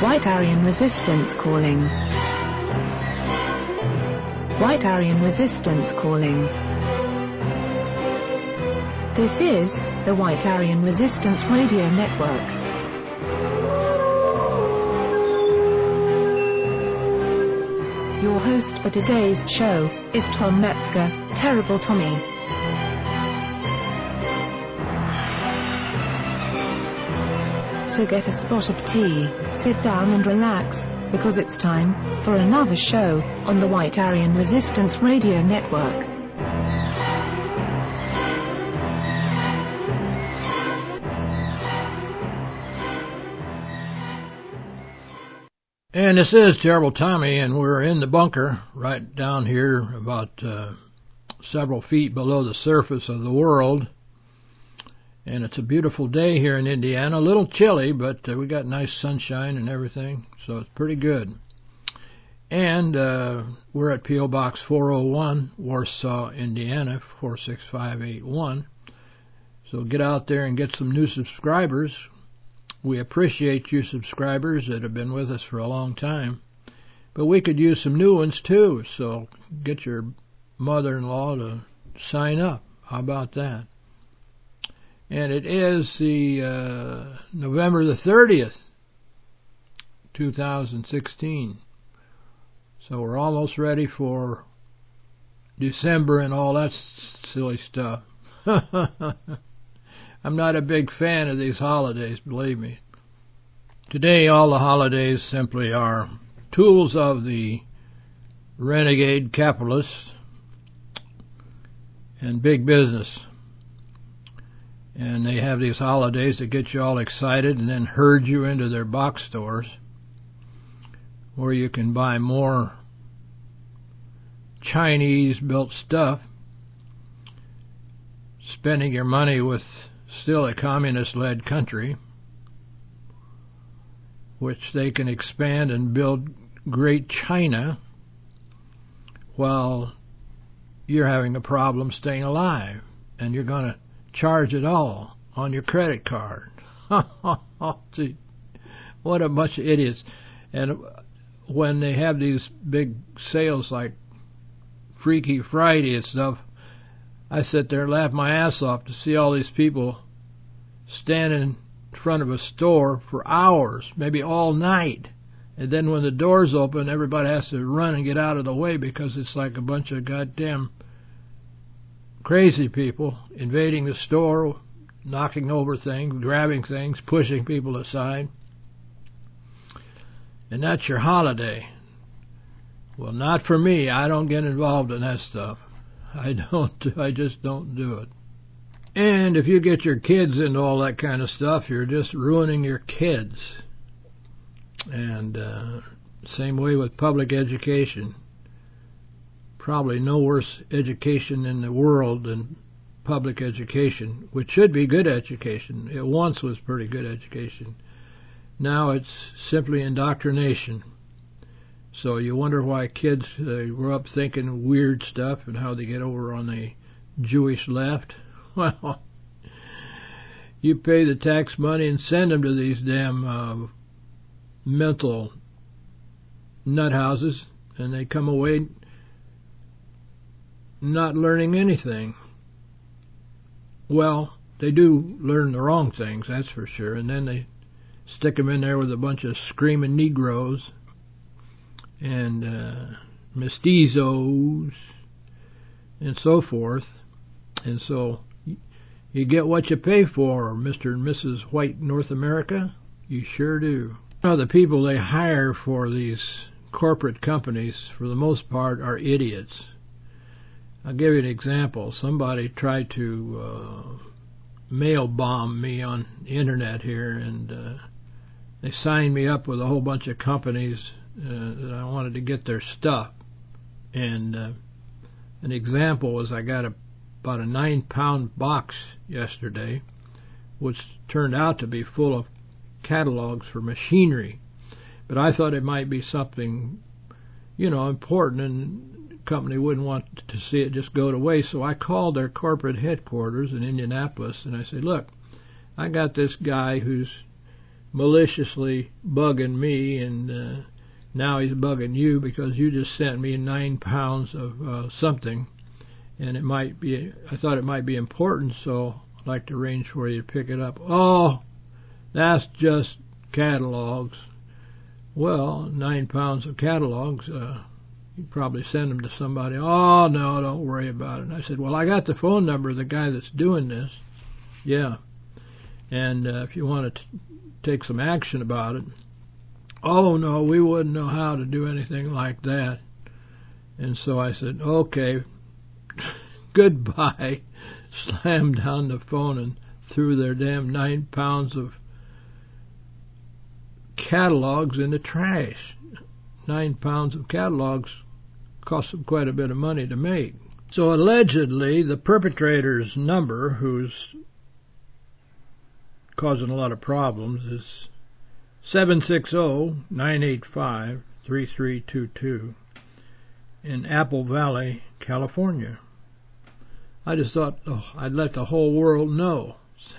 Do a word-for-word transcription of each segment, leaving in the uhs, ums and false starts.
White Aryan Resistance calling. White Aryan Resistance calling. This is the White Aryan Resistance Radio Network. Your host for today's show is Tom Metzger, Terrible Tommy. So get a spot of tea, sit down and relax, because it's time for another show on the White Aryan Resistance Radio Network. And this is Terrible Tommy, and we're in the bunker right down here about uh, several feet below the surface of the world. And it's a beautiful day here in Indiana. A little chilly, but uh, we got nice sunshine and everything, so it's pretty good. And uh, we're at P O Box four oh one, Warsaw, Indiana, four six five eight one. So get out there and get some new subscribers. We appreciate you subscribers that have been with us for a long time. But we could use some new ones too, so get your mother-in-law to sign up. How about that? And it is the uh, November the thirtieth, two thousand sixteen. So we're almost ready for December and all that silly stuff. I'm not a big fan of these holidays, believe me. Today, all the holidays simply are tools of the renegade capitalists and big business. And they have these holidays that get you all excited and then herd you into their box stores where you can buy more Chinese-built stuff, spending your money with still a communist-led country, which they can expand and build great China while you're having a problem staying alive, and you're going to charge it all on your credit card. Gee, what a bunch of idiots. And when they have these big sales like Freaky Friday and stuff, I sit there and laugh my ass off to see all these people standing in front of a store for hours, maybe all night. And then when the doors open, everybody has to run and get out of the way because it's like a bunch of goddamn crazy people invading the store, knocking over things, grabbing things, pushing people aside. And that's your holiday. Well, not for me. I don't get involved in that stuff. I don't. I just don't do it. And if you get your kids into all that kind of stuff, you're just ruining your kids. And uh, same way with public education. Probably no worse education in the world than public education, which should be good education. It once was pretty good education. Now it's simply indoctrination. So you wonder why kids uh, grow up thinking weird stuff and how they get over on the Jewish left. Well, you pay the tax money and send them to these damn uh, mental nut houses, and they come away not learning anything. Well, they do learn the wrong things, that's for sure, and then they stick them in there with a bunch of screaming Negroes and uh, mestizos and so forth. And so you get what you pay for, Mister and Missus White North America. You sure do. Now, the people they hire for these corporate companies, for the most part, are idiots. I'll give you an example. Somebody tried to uh, mail bomb me on the internet here, and uh, they signed me up with a whole bunch of companies uh, that I wanted to get their stuff. And uh, an example was I got a, about a nine-pound box yesterday, which turned out to be full of catalogs for machinery. But I thought it might be something, you know, important, and company wouldn't want to see it just go to waste. So I called their corporate headquarters in Indianapolis, and I said, look, I got this guy who's maliciously bugging me, and uh, now he's bugging you because you just sent me nine pounds of uh, something, and it might be, I thought it might be important, so I'd like to arrange for you to pick it up. Oh, that's just catalogs. Well, nine pounds of catalogs, uh, you probably send them to somebody. Oh, no, don't worry about it. And I said, well, I got the phone number of the guy that's doing this. Yeah. And uh, if you want to t- take some action about it. Oh, no, we wouldn't know how to do anything like that. And so I said, okay, goodbye. Slammed down the phone and threw their damn nine pounds of catalogs in the trash. Nine pounds of catalogs cost them quite a bit of money to make. So allegedly, the perpetrator's number, who's causing a lot of problems, is seven six zero, nine eight five, three three two two in Apple Valley, California. I just thought, oh, I'd let the whole world know.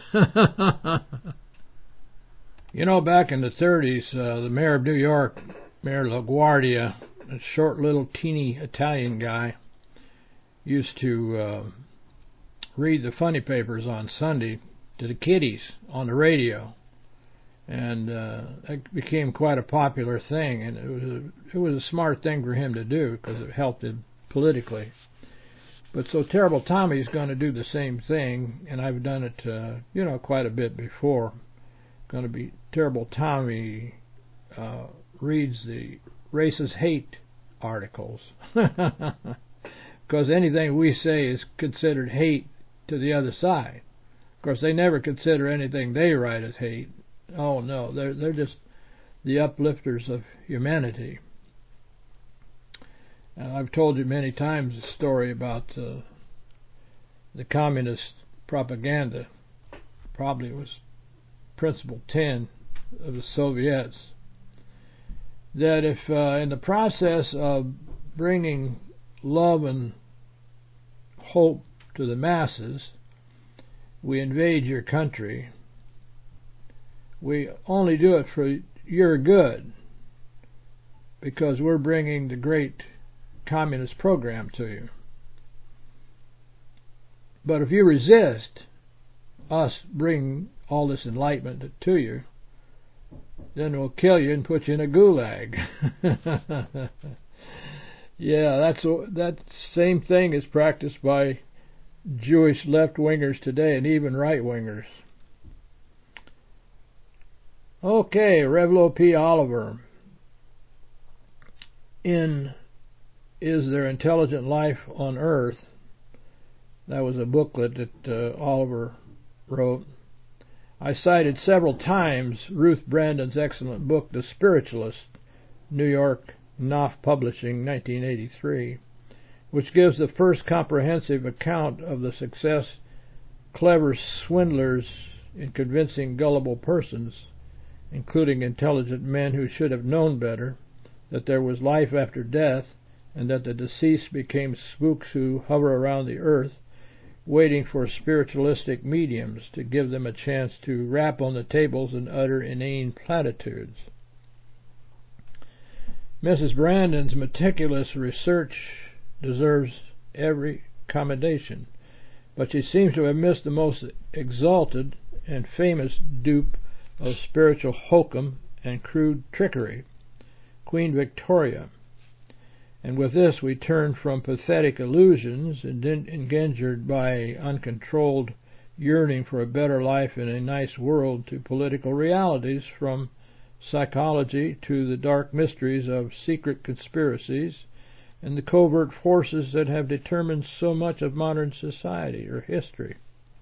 You know, back in the thirties, uh, the mayor of New York, Mayor LaGuardia, a short little teeny Italian guy, used to uh, read the funny papers on Sunday to the kiddies on the radio. And uh, that became quite a popular thing, and it was a, it was a smart thing for him to do because it helped him politically. But so Terrible Tommy's going to do the same thing, and I've done it, uh, you know, quite a bit before. Going to be Terrible Tommy uh, reads the racist hate articles, because anything we say is considered hate to the other side. Of course, they never consider anything they write as hate. Oh no, they're they're just the uplifters of humanity. Uh, I've told you many times the story about uh, the communist propaganda. Probably it was Principle ten of the Soviets. That if uh, in the process of bringing love and hope to the masses, we invade your country, we only do it for your good, because we're bringing the great communist program to you. But if you resist us bringing all this enlightenment to you, then we'll kill you and put you in a gulag. Yeah, that's that same thing is practiced by Jewish left-wingers today, and even right-wingers. Okay, Revlo P. Oliver. In Is There Intelligent Life on Earth? That was a booklet that uh, Oliver wrote. I cited several times Ruth Brandon's excellent book, The Spiritualist, New York, Knopf Publishing, nineteen eighty-three, which gives the first comprehensive account of the success clever swindlers in convincing gullible persons, including intelligent men who should have known better, that there was life after death, and that the deceased became spooks who hover around the earth, waiting for spiritualistic mediums to give them a chance to rap on the tables and utter inane platitudes. Missus Brandon's meticulous research deserves every commendation, but she seems to have missed the most exalted and famous dupe of spiritual hokum and crude trickery, Queen Victoria. And with this we turn from pathetic illusions engendered by uncontrolled yearning for a better life in a nice world to political realities, from psychology to the dark mysteries of secret conspiracies and the covert forces that have determined so much of modern society or history.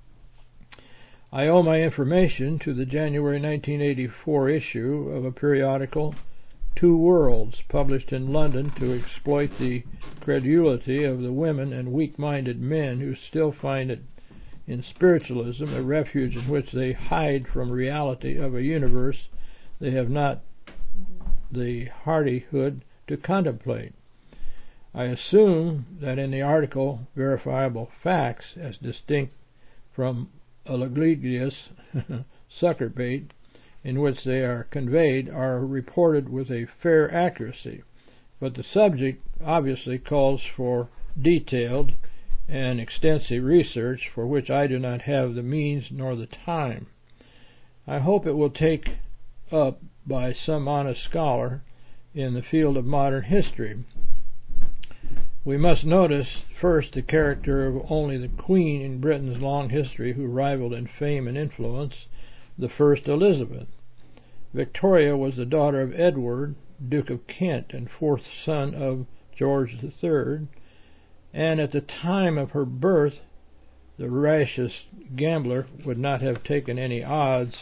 I owe my information to the January nineteen eighty-four issue of a periodical, Two Worlds, published in London to exploit the credulity of the women and weak-minded men who still find it in spiritualism a refuge in which they hide from reality of a universe they have not the hardihood to contemplate. I assume that in the article Verifiable Facts, as distinct from Alaglidius suckerbait, in which they are conveyed are reported with a fair accuracy, but the subject obviously calls for detailed and extensive research for which I do not have the means nor the time. I hope it will take up by some honest scholar in the field of modern history. We must notice first the character of only the Queen in Britain's long history who rivaled in fame and influence the first Elizabeth. Victoria was the daughter of Edward, Duke of Kent, and fourth son of George the Third, and at the time of her birth the rashest gambler would not have taken any odds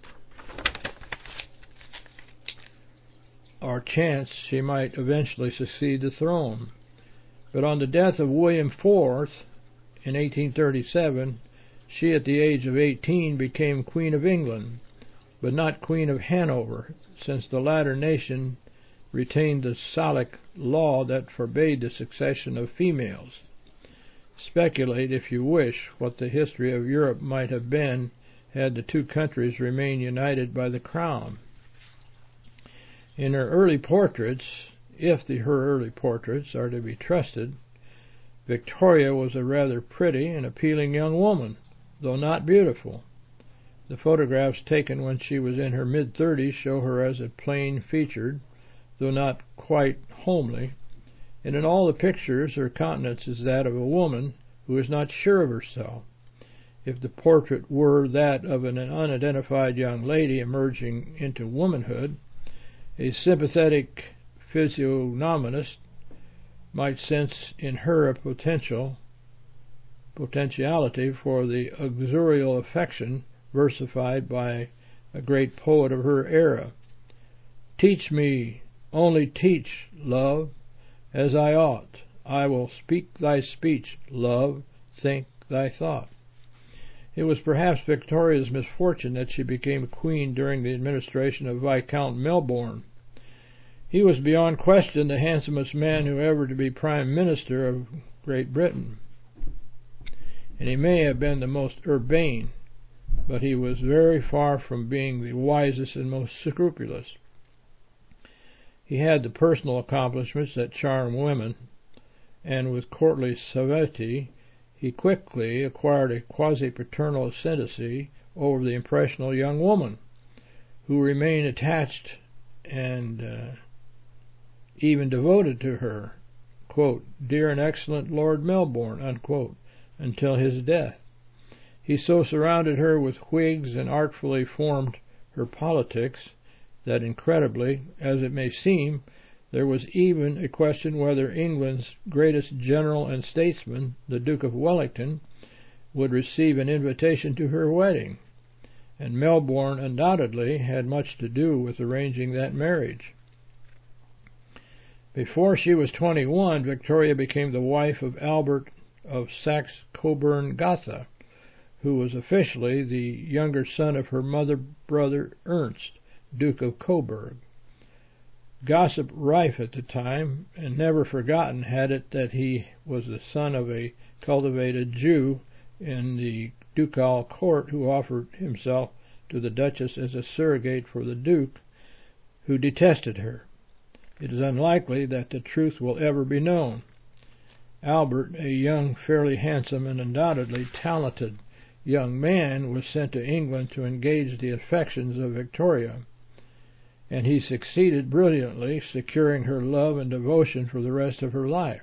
or chance she might eventually succeed the throne. But on the death of William the Fourth in eighteen thirty-seven, she at the age of eighteen became Queen of England, but not Queen of Hanover, since the latter nation retained the Salic law that forbade the succession of females. Speculate, if you wish, what the history of Europe might have been had the two countries remained united by the crown. In her early portraits, if the her early portraits are to be trusted, Victoria was a rather pretty and appealing young woman, though not beautiful. The photographs taken when she was in her mid-thirties show her as a plain-featured, though not quite homely, and in all the pictures her countenance is that of a woman who is not sure of herself. If the portrait were that of an unidentified young lady emerging into womanhood, a sympathetic physiognomist might sense in her a potential potentiality for the uxorial affection versified by a great poet of her era. Teach me, only teach, love, as I ought. I will speak thy speech, love, think thy thought. It was perhaps Victoria's misfortune that she became queen during the administration of Viscount Melbourne. He was beyond question the handsomest man who ever to be Prime Minister of Great Britain, and he may have been the most urbane, but he was very far from being the wisest and most scrupulous. He had the personal accomplishments that charm women, and with courtly suavity he quickly acquired a quasi-paternal ascendancy over the impressionable young woman, who remained attached and uh, even devoted to her, quote, dear and excellent Lord Melbourne, unquote, until his death. He so surrounded her with Whigs and artfully formed her politics that, incredibly as it may seem, there was even a question whether England's greatest general and statesman, the Duke of Wellington, would receive an invitation to her wedding, and Melbourne undoubtedly had much to do with arranging that marriage. Before she was twenty-one, Victoria became the wife of Albert of Saxe-Coburg-Gotha, who was officially the younger son of her mother brother Ernst, Duke of Coburg. Gossip rife at the time, and never forgotten, had it that he was the son of a cultivated Jew in the ducal court who offered himself to the Duchess as a surrogate for the Duke, who detested her. It is unlikely that the truth will ever be known. Albert, a young, fairly handsome, and undoubtedly talented young man, was sent to England to engage the affections of Victoria, and he succeeded brilliantly, securing her love and devotion for the rest of her life.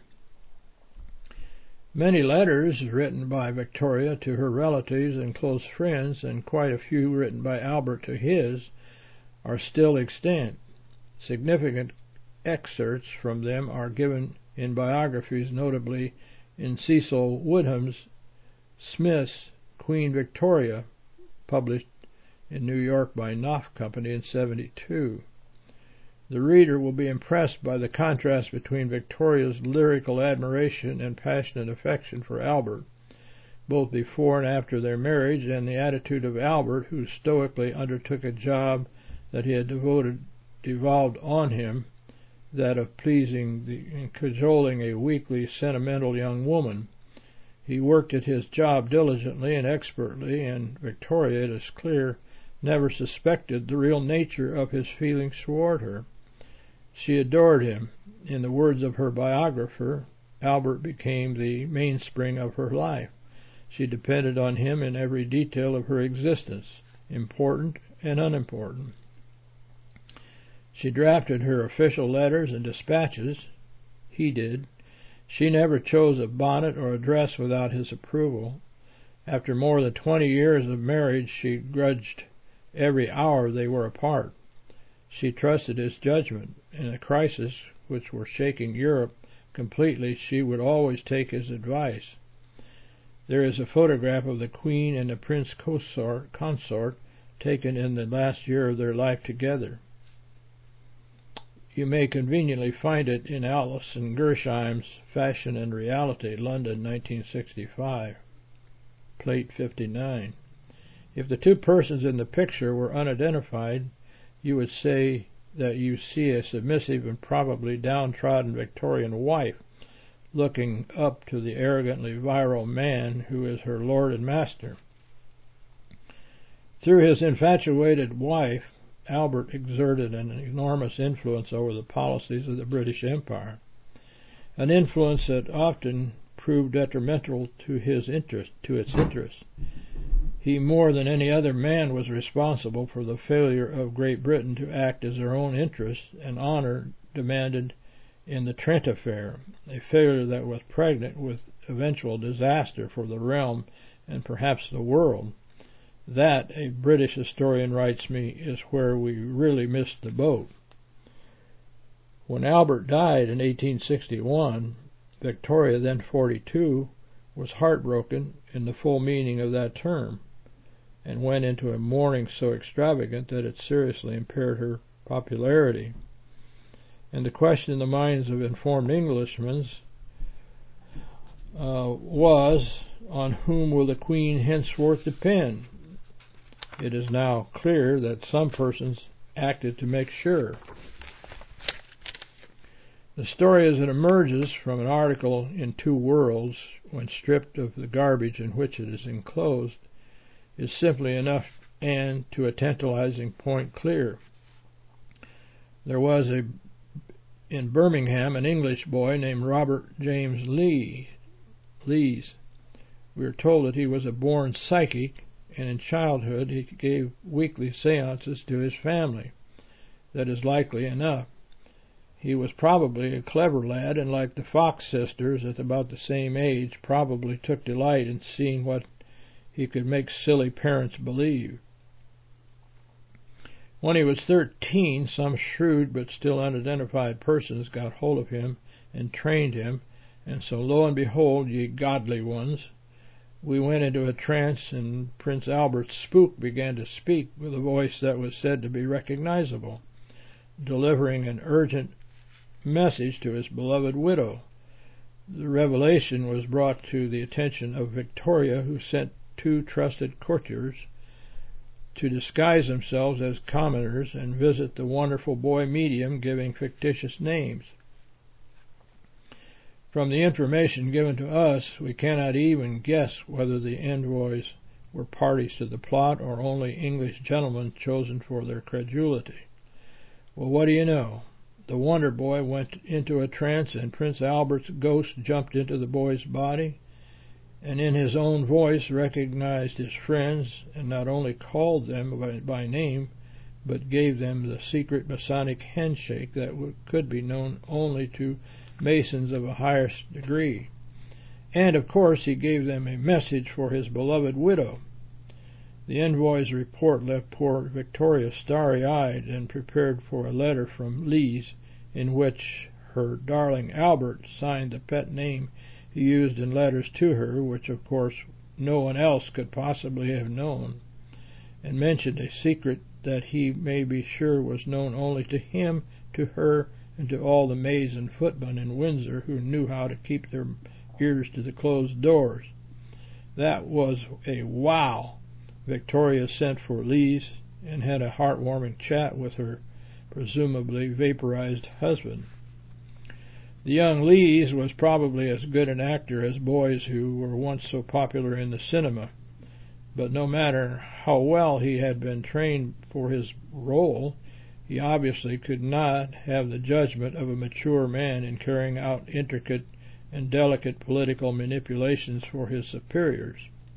Many letters written by Victoria to her relatives and close friends, and quite a few written by Albert to his, are still extant. Significant excerpts from them are given in biographies, notably in Cecil Woodham's Smith's Queen Victoria, published in New York by Knopf Company in seventy-two. The reader will be impressed by the contrast between Victoria's lyrical admiration and passionate affection for Albert, both before and after their marriage, and the attitude of Albert, who stoically undertook a job that he had devoted, devolved on him, that of pleasing the, and cajoling a weakly, sentimental young woman. He worked at his job diligently and expertly, and Victoria, it is clear, never suspected the real nature of his feelings toward her. She adored him. In the words of her biographer, Albert became the mainspring of her life. She depended on him in every detail of her existence, important and unimportant. She drafted her official letters and dispatches. He did. She never chose a bonnet or a dress without his approval. After more than twenty years of marriage, she grudged every hour they were apart. She trusted his judgment. In a crisis which were shaking Europe completely, she would always take his advice. There is a photograph of the Queen and the Prince consort, consort taken in the last year of their life together. You may conveniently find it in Alison Gersheim's Fashion and Reality, London, nineteen sixty-five, plate fifty-nine. If the two persons in the picture were unidentified, you would say that you see a submissive and probably downtrodden Victorian wife looking up to the arrogantly virile man who is her lord and master. Through his infatuated wife, Albert exerted an enormous influence over the policies of the British Empire, an influence that often proved detrimental to his interest, to its interests. He, more than any other man, was responsible for the failure of Great Britain to act as her own interests and honor demanded in the Trent affair, a failure that was pregnant with eventual disaster for the realm and perhaps the world. That, a British historian writes me, is where we really missed the boat. When Albert died in eighteen sixty-one, Victoria, then forty-two, was heartbroken in the full meaning of that term, and went into a mourning so extravagant that it seriously impaired her popularity. And the question in the minds of informed Englishmen uh, was, on whom will the Queen henceforth depend? It is now clear that some persons acted to make sure. The story as it emerges from an article in Two Worlds, when stripped of the garbage in which it is enclosed, is simply enough and to a tantalizing point clear. There was a in Birmingham an English boy named Robert James Lee, Lees. We are told that he was a born psychic, and in childhood he gave weekly seances to his family. That is likely enough. He was probably a clever lad, and like the Fox sisters, at about the same age, probably took delight in seeing what he could make silly parents believe. When he was thirteen, some shrewd but still unidentified persons got hold of him and trained him, and so lo and behold, ye godly ones, we went into a trance, and Prince Albert's spook began to speak with a voice that was said to be recognizable, delivering an urgent message to his beloved widow. The revelation was brought to the attention of Victoria, who sent two trusted courtiers to disguise themselves as commoners and visit the wonderful boy medium, giving fictitious names. From the information given to us, we cannot even guess whether the envoys were parties to the plot or only English gentlemen chosen for their credulity. Well, what do you know? The Wonder Boy went into a trance, and Prince Albert's ghost jumped into the boy's body, and in his own voice recognized his friends, and not only called them by, by name, but gave them the secret Masonic handshake that w- could be known only to Masons of a higher degree. And, of course, he gave them a message for his beloved widow. The envoy's report left poor Victoria starry-eyed and prepared for a letter from Lees, in which her darling Albert signed the pet name he used in letters to her, which, of course, no one else could possibly have known, and mentioned a secret that he may be sure was known only to him, to her, and to all the maids and footmen in Windsor who knew how to keep their ears to the closed doors. That was a wow. Victoria sent for Lees and had a heartwarming chat with her presumably vaporized husband. The young Lees was probably as good an actor as boys who were once so popular in the cinema. but no matter how well he had been trained for his role, he obviously could not have the judgment of a mature man in carrying out intricate and delicate political manipulations for his superiors.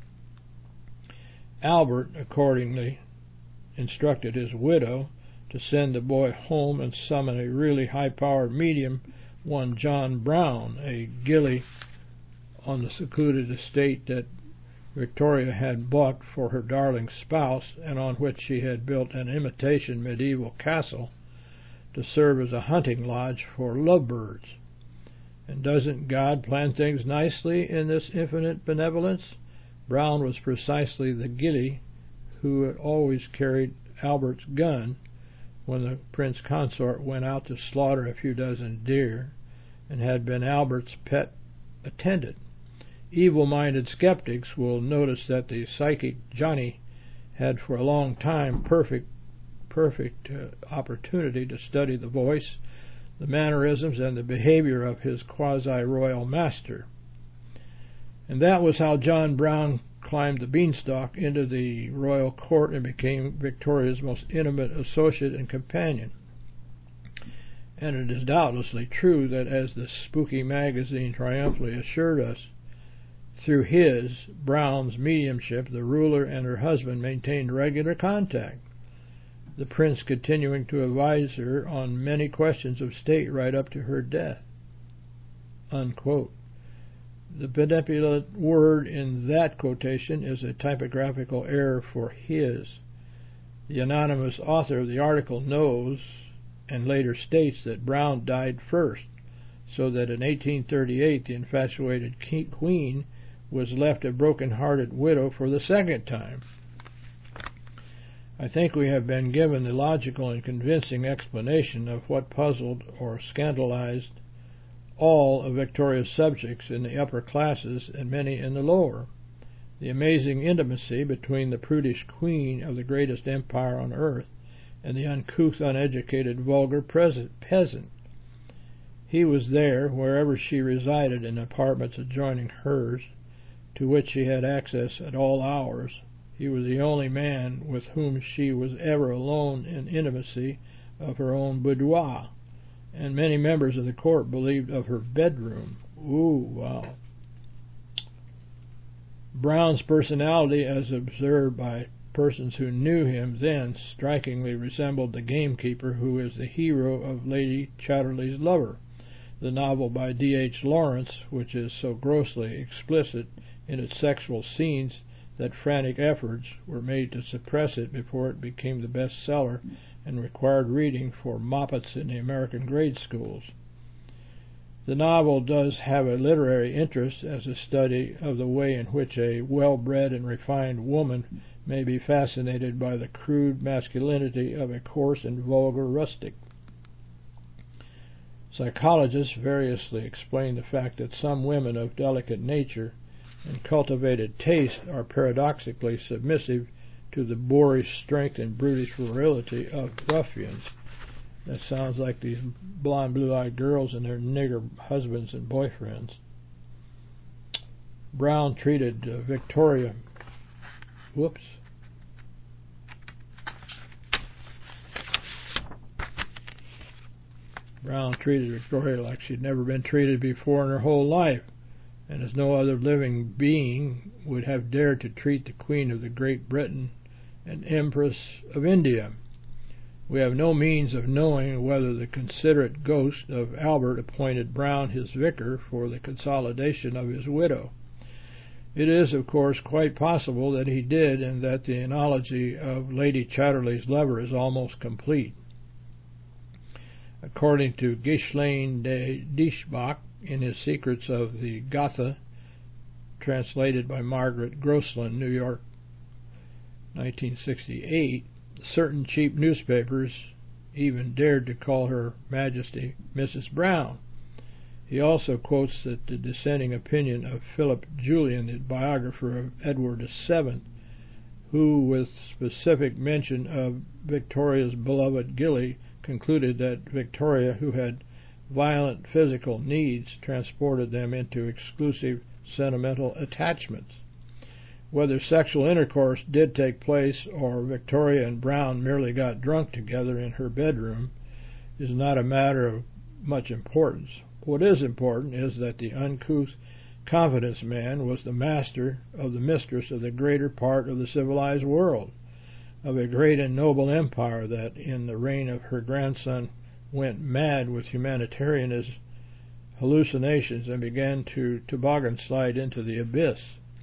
Albert accordingly instructed his widow to send the boy home and summon a really high-powered medium, one John Brown, a gillie on the secluded estate that Victoria had bought for her darling spouse, and on which she had built an imitation medieval castle to serve as a hunting lodge for lovebirds. And doesn't God plan things nicely in this infinite benevolence? Brown was precisely the gillie who had always carried Albert's gun when the prince consort went out to slaughter a few dozen deer, and had been Albert's pet attendant. Evil-minded skeptics will notice that the psychic Johnny had for a long time perfect perfect uh, opportunity to study the voice, the mannerisms, and the behavior of his quasi-royal master. And that was how John Brown climbed the beanstalk into the royal court and became Victoria's most intimate associate and companion. And it is doubtlessly true that, as the Spooky magazine triumphantly assured us, through his, Brown's, mediumship, the ruler and her husband maintained regular contact, the prince continuing to advise her on many questions of state right up to her death. Unquote. The benevolent word in that quotation is a typographical error for his. The anonymous author of the article knows and later states that Brown died first, so that in eighteen thirty-eight the infatuated queen was left a broken-hearted widow for the second time. I think we have been given the logical and convincing explanation of what puzzled or scandalized all of Victoria's subjects in the upper classes and many in the lower. The amazing intimacy between the prudish queen of the greatest empire on earth and the uncouth, uneducated, vulgar peasant. He was there wherever she resided, in apartments adjoining hers, to which she had access at all hours. He was the only man with whom she was ever alone in intimacy of her own boudoir, and many members of the court believed of her bedroom. Ooh, wow. Brown's personality, as observed by persons who knew him then, strikingly resembled the gamekeeper who is the hero of Lady Chatterley's Lover, the novel by D H Lawrence, which is so grossly explicit in its sexual scenes that frantic efforts were made to suppress it before it became the bestseller and required reading for moppets in the American grade schools. The novel does have a literary interest as a study of the way in which a well-bred and refined woman may be fascinated by the crude masculinity of a coarse and vulgar rustic. Psychologists variously explain the fact that some women of delicate nature and cultivated taste are paradoxically submissive to the boorish strength and brutish virility of ruffians. That sounds like these blonde, blue-eyed girls and their nigger husbands and boyfriends. Brown treated uh, Victoria... Whoops. Brown treated Victoria like she'd never been treated before in her whole life, and as no other living being would have dared to treat the Queen of the Great Britain and Empress of India. We have no means of knowing whether the considerate ghost of Albert appointed Brown his vicar for the consolidation of his widow. It is, of course, quite possible that he did, and that the analogy of Lady Chatterley's Lover is almost complete. According to Ghislain de Dieshbach, in his Secrets of the Gotha, translated by Margaret Grossland, New York, nineteen sixty-eight, certain cheap newspapers even dared to call Her Majesty Missus Brown. He also quotes that the dissenting opinion of Philip Julian, the biographer of Edward the Seventh, who, with specific mention of Victoria's beloved Gilly, concluded that Victoria, who had violent physical needs, transported them into exclusive sentimental attachments. Whether sexual intercourse did take place or Victoria and Brown merely got drunk together in her bedroom is not a matter of much importance. What is important is that the uncouth confidence man was the master of the mistress of the greater part of the civilized world, of a great and noble empire that in the reign of her grandson went mad with humanitarianism hallucinations and began to toboggan slide into the abyss.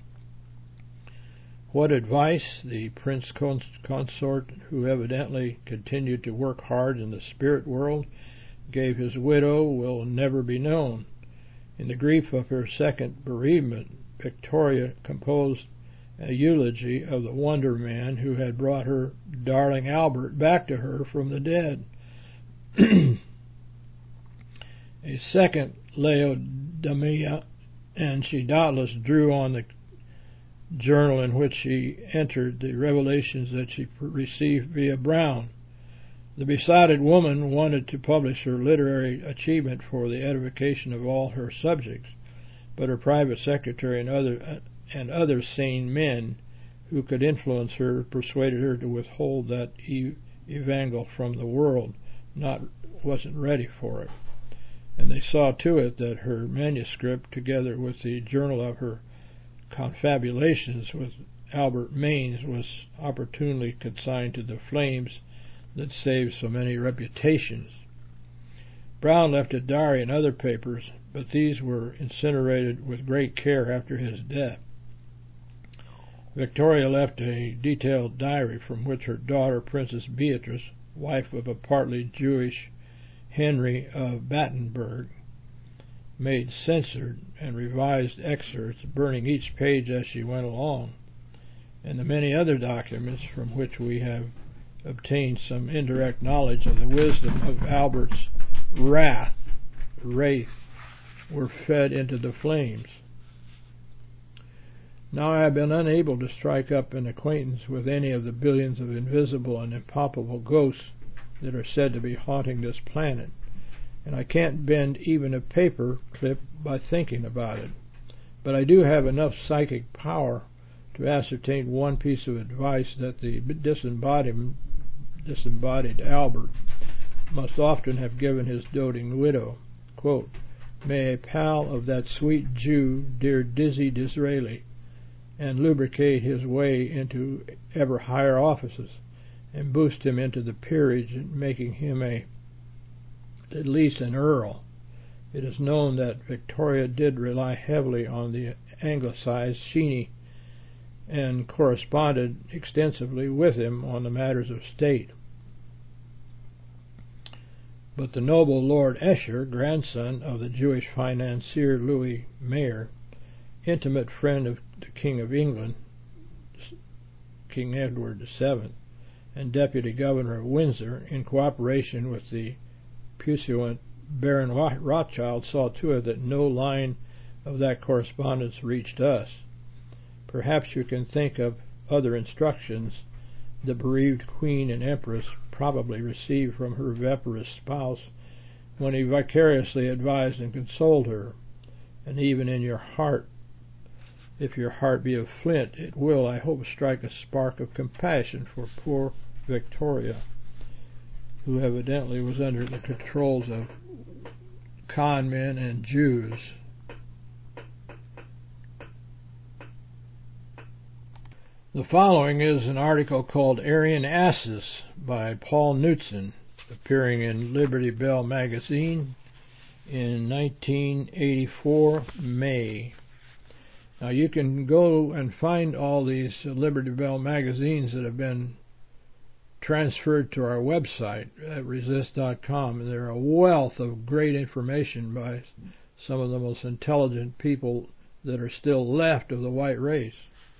What advice the prince consort, who evidently continued to work hard in the spirit world, gave his widow will never be known. In the grief of her second bereavement, Victoria composed a eulogy of the wonder man who had brought her darling Albert back to her from the dead. A second Laodamia, and she doubtless drew on the journal in which she entered the revelations that she received via Brown. The besotted woman wanted to publish her literary achievement for the edification of all her subjects, but her private secretary and other uh, and other sane men who could influence her persuaded her to withhold that e- evangel from the world. Not wasn't ready for it, and they saw to it that her manuscript, together with the journal of her confabulations with Albert Maines, was opportunely consigned to the flames that saved so many reputations. Brown left a diary and other papers, but these were incinerated with great care after his death. Victoria left a detailed diary from which her daughter, Princess Beatrice, wife of a partly Jewish Henry of Battenberg, made censored and revised excerpts, burning each page as she went along, and the many other documents from which we have obtained some indirect knowledge of the wisdom of Albert's wrath, wraith, were fed into the flames. Now I have been unable to strike up an acquaintance with any of the billions of invisible and impalpable ghosts that are said to be haunting this planet, and I can't bend even a paper clip by thinking about it. But I do have enough psychic power to ascertain one piece of advice that the disembodied, disembodied Albert must often have given his doting widow. Quote, "May a pal of that sweet Jew, dear Dizzy Disraeli, and lubricate his way into ever higher offices, and boost him into the peerage, making him a at least an earl. It is known that Victoria did rely heavily on the anglicized Sheeny, and corresponded extensively with him on the matters of state. But the noble Lord Esher, grandson of the Jewish financier Louis Mayer, intimate friend of the King of England, King Edward the Seventh, and Deputy Governor of Windsor, in cooperation with the puissant Baron Rothschild, saw to it that no line of that correspondence reached us. Perhaps you can think of other instructions the bereaved Queen and Empress probably received from her vaporous spouse when he vicariously advised and consoled her. And even in your heart, if your heart be of flint, it will, I hope, strike a spark of compassion for poor Victoria, who evidently was under the controls of con men and Jews. The following is an article called Aryan Asses by Paul Knudsen, appearing in Liberty Bell magazine in nineteen eighty-four, May. Now you can go and find all these Liberty Bell magazines that have been transferred to our website at resist dot com, and they're a wealth of great information by some of the most intelligent people that are still left of the white race.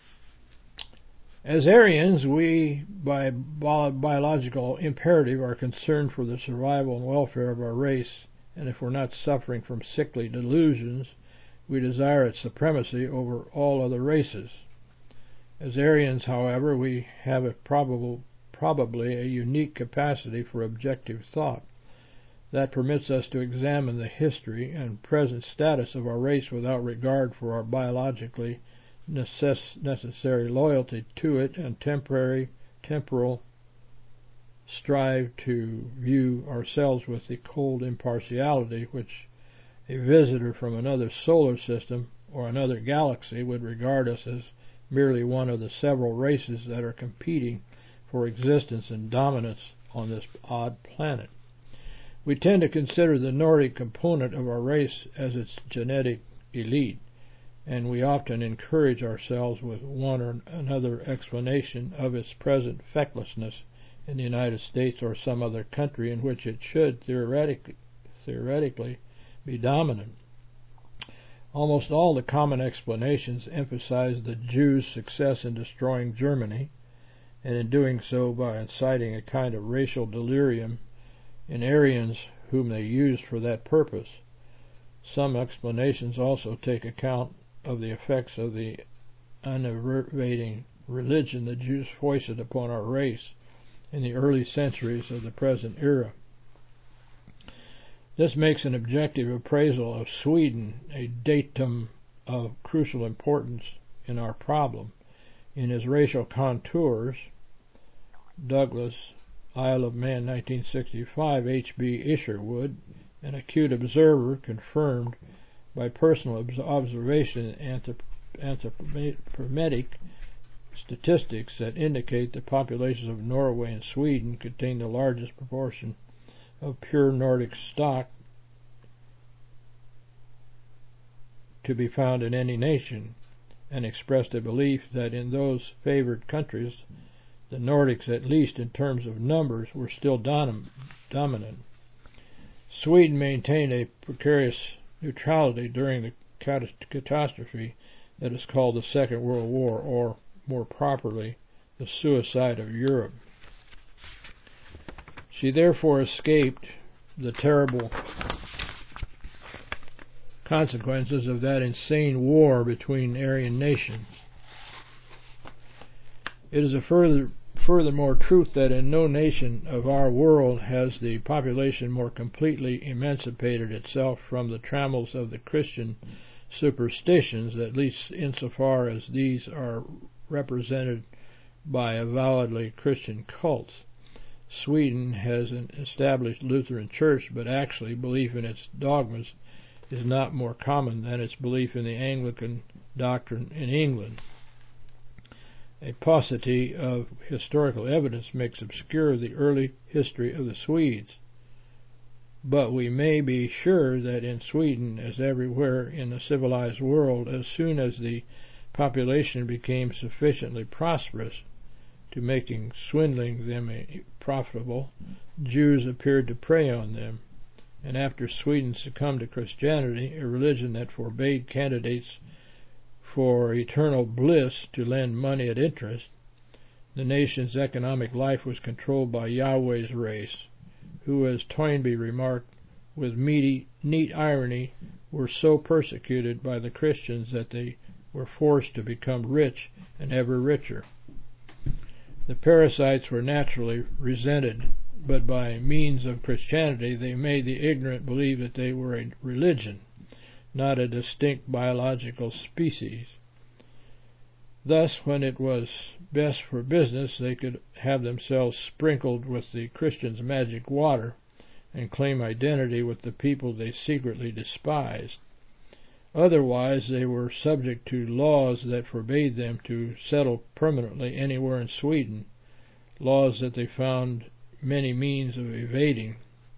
As Aryans, we, by biological imperative, are concerned for the survival and welfare of our race, and if we're not suffering from sickly delusions, we desire its supremacy over all other races. As Aryans, however, we have a probable, probably a unique capacity for objective thought that permits us to examine the history and present status of our race without regard for our biologically necess- necessary loyalty to it and temporary, temporal strive to view ourselves with the cold impartiality which a visitor from another solar system or another galaxy would regard us as merely one of the several races that are competing for existence and dominance on this odd planet. We tend to consider the Nordic component of our race as its genetic elite, and we often encourage ourselves with one or another explanation of its present fecklessness in the United States or some other country in which it should theoretically, theoretically be dominant. Almost all the common explanations emphasize the Jews' success in destroying Germany, and in doing so by inciting a kind of racial delirium in Aryans whom they used for that purpose. Some explanations also take account of the effects of the enervating religion the Jews foisted upon our race in the early centuries of the present era. This makes an objective appraisal of Sweden a datum of crucial importance in our problem. In his Racial Contours, Douglas, Isle of Man, nineteen sixty-five, H B Isherwood, an acute observer, confirmed by personal observation and anthropometric statistics that indicate the populations of Norway and Sweden contain the largest proportion of pure Nordic stock to be found in any nation, and expressed a belief that in those favored countries the Nordics, at least in terms of numbers, were still dom- dominant. Sweden maintained a precarious neutrality during the cat- catastrophe that is called the Second World War, or more properly, the suicide of Europe. She therefore escaped the terrible consequences of that insane war between Aryan nations. It is a further Furthermore, truth that in no nation of our world has the population more completely emancipated itself from the trammels of the Christian superstitions, at least insofar as these are represented by avowedly Christian cults. Sweden has an established Lutheran church, but actually belief in its dogmas is not more common than its belief in the Anglican doctrine in England. A paucity of historical evidence makes obscure the early history of the Swedes, but we may be sure that in Sweden, as everywhere in the civilized world, as soon as the population became sufficiently prosperous to making swindling them profitable, Jews appeared to prey on them, and after Sweden succumbed to Christianity, a religion that forbade candidates for eternal bliss to lend money at interest, the nation's economic life was controlled by Yahweh's race, who, as Toynbee remarked with meaty, neat irony, were so persecuted by the Christians that they were forced to become rich and ever richer. The parasites were naturally resented, but by means of Christianity they made the ignorant believe that they were a religion, not a distinct biological species. Thus, when it was best for business, they could have themselves sprinkled with the Christians' magic water and claim identity with the people they secretly despised. Otherwise, they were subject to laws that forbade them to settle permanently anywhere in Sweden, laws that they found many means of evading.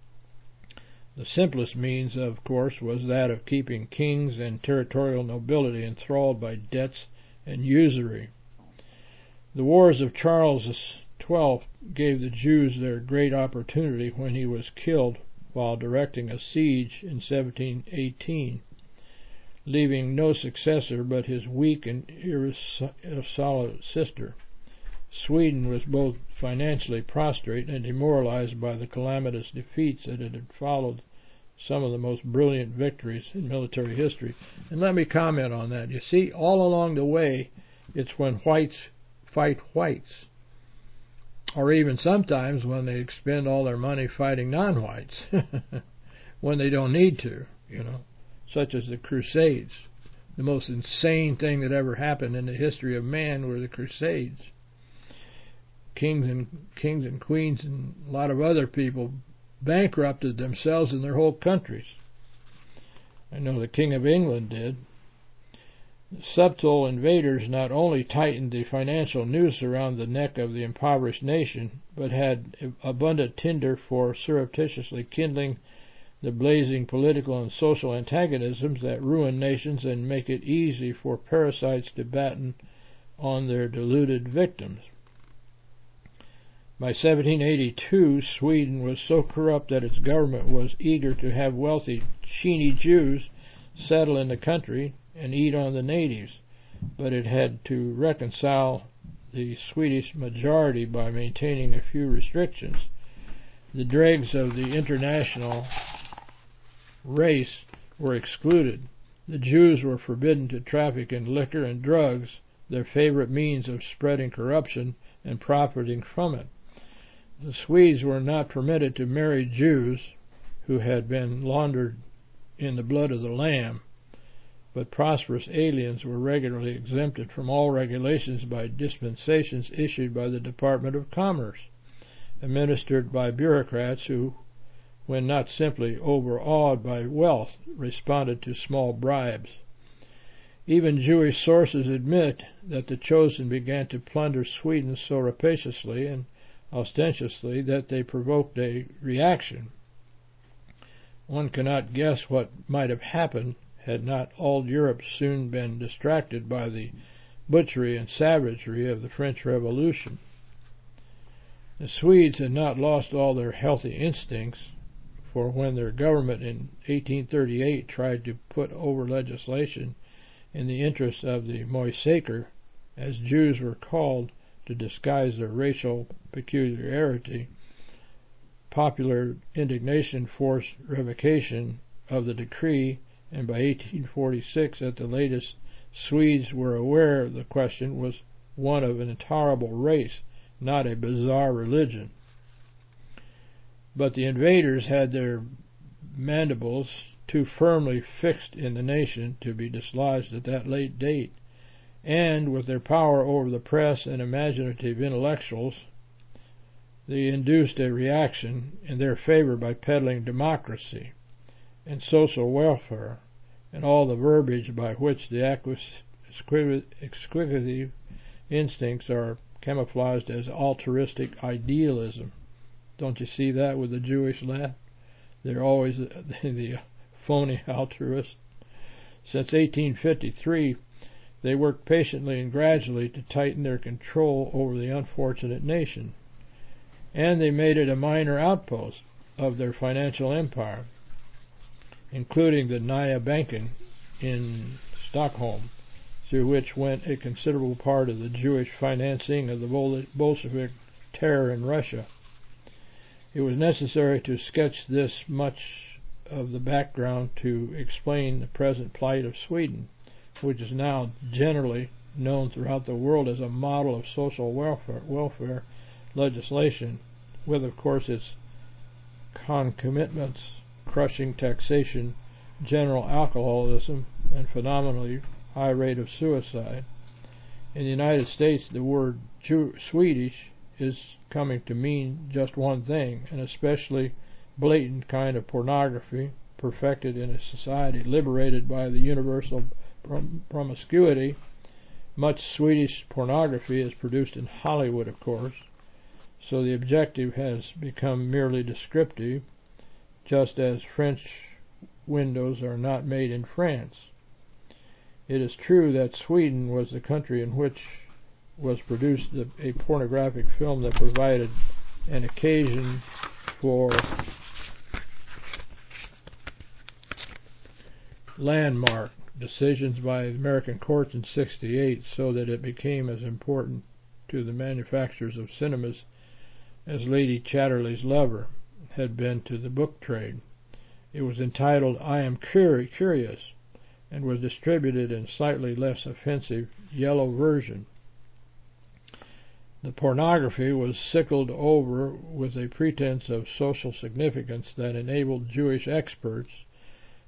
The simplest means, of course, was that of keeping kings and territorial nobility enthralled by debts and usury. The wars of Charles the Twelfth gave the Jews their great opportunity when he was killed while directing a siege in seventeen eighteen, leaving no successor but his weak and irresolute sister. Sweden was both financially prostrate and demoralized by the calamitous defeats that had followed some of the most brilliant victories in military history. And let me comment on that. You see, all along the way, it's when whites fight whites, or even sometimes when they expend all their money fighting non-whites, when they don't need to, you know, such as the Crusades. the most insane thing that ever happened in the history of man were the Crusades. Kings and kings and queens and a lot of other people bankrupted themselves and their whole countries. I know the King of England did. The subtle invaders not only tightened the financial noose around the neck of the impoverished nation, but had abundant tinder for surreptitiously kindling the blazing political and social antagonisms that ruin nations and make it easy for parasites to batten on their deluded victims. By seventeen eighty-two, Sweden was so corrupt that its government was eager to have wealthy Sheeny Jews settle in the country and eat on the natives, but it had to reconcile the Swedish majority by maintaining a few restrictions. The dregs of the international race were excluded. The Jews were forbidden to traffic in liquor and drugs, their favorite means of spreading corruption and profiting from it. The Swedes were not permitted to marry Jews who had been laundered in the blood of the Lamb, but prosperous aliens were regularly exempted from all regulations by dispensations issued by the Department of Commerce, administered by bureaucrats who, when not simply overawed by wealth, responded to small bribes. Even Jewish sources admit that the chosen began to plunder Sweden so rapaciously and ostentatiously that they provoked a reaction. One cannot guess what might have happened had not all Europe soon been distracted by the butchery and savagery of the French Revolution. The Swedes had not lost all their healthy instincts, for when their government in eighteen thirty-eight tried to put over legislation in the interest of the Moisaker, as Jews were called to disguise their racial peculiarity, popular indignation forced revocation of the decree, and by eighteen forty-six, at the latest, Swedes were aware the question was one of an intolerable race, not a bizarre religion. But the invaders had their mandibles too firmly fixed in the nation to be dislodged at that late date, and with their power over the press and imaginative intellectuals, they induced a reaction in their favor by peddling democracy and social welfare, and all the verbiage by which the exquisitive instincts are camouflaged as altruistic idealism. Don't you see that with the Jewish left? They're always the, the phony altruist. Since eighteen fifty-three, they worked patiently and gradually to tighten their control over the unfortunate nation, and they made it a minor outpost of their financial empire, including the Nya Banken in Stockholm, through which went a considerable part of the Jewish financing of the Bolshevik terror in Russia. It was necessary to sketch this much of the background to explain the present plight of Sweden, which is now generally known throughout the world as a model of social welfare, welfare legislation, with, of course, its concomitants, crushing taxation, general alcoholism, and phenomenally high rate of suicide. In the United States, the word Jew- Swedish is coming to mean just one thing, an especially blatant kind of pornography perfected in a society liberated by the universal prom- promiscuity. Much Swedish pornography is produced in Hollywood, of course, so the objective has become merely descriptive, just as French windows are not made in France. It is true that Sweden was the country in which was produced a pornographic film that provided an occasion for landmark decisions by American courts in sixty-eight, so that it became as important to the manufacturers of cinemas as Lady Chatterley's Lover had been to the book trade. It was entitled I Am Curi- Curious, and was distributed in slightly less offensive yellow version. The pornography was sickled over with a pretense of social significance that enabled Jewish experts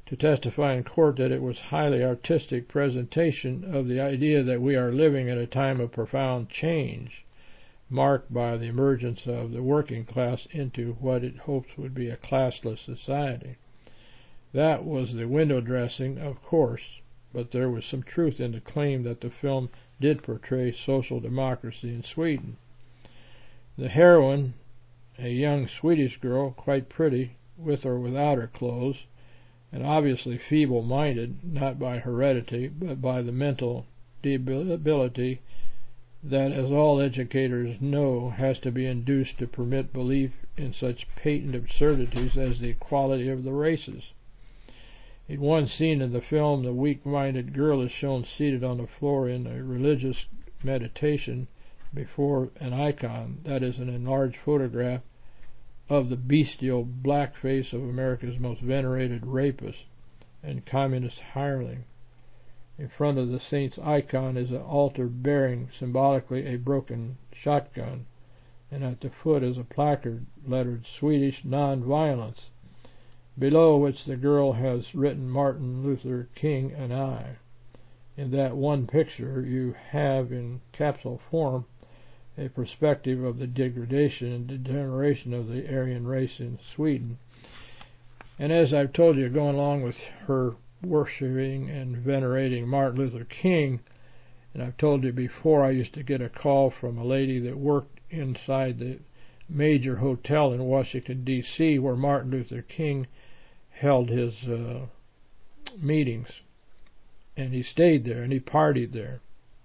to testify in court that it was highly artistic presentation of the idea that we are living at a time of profound change, marked by the emergence of the working class into what it hopes would be a classless society. That was the window dressing, of course, but there was some truth in the claim that the film did portray social democracy in Sweden. The heroine, a young Swedish girl, quite pretty, with or without her clothes, and obviously feeble-minded, not by heredity, but by the mental debility that, as all educators know, has to be induced to permit belief in such patent absurdities as the equality of the races. In one scene in the film, the weak-minded girl is shown seated on the floor in a religious meditation before an icon, that is, an enlarged photograph of the bestial blackface of America's most venerated rapist and communist hireling. In front of the saint's icon is an altar bearing symbolically a broken shotgun, and at the foot is a placard lettered Swedish Non-Violence, below which the girl has written Martin Luther King and I. In that one picture you have in capsule form a perspective of the degradation and degeneration of the Aryan race in Sweden. And as I've told you, going along with her worshipping and venerating Martin Luther King, and I've told you before, I used to get a call from a lady that worked inside the major hotel in Washington, D C, where Martin Luther King held his uh, meetings. And he stayed there, and he partied there.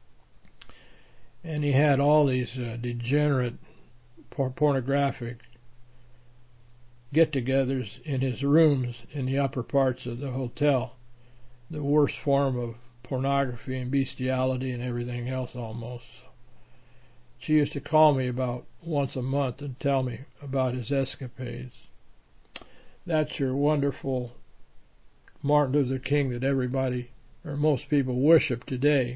And he had all these uh, degenerate por- pornographic get-togethers in his rooms in the upper parts of the hotel. The worst form of pornography and bestiality and everything else almost. She used to call me about once a month and tell me about his escapades. That's your wonderful Martin Luther King that everybody, or most people, worship today.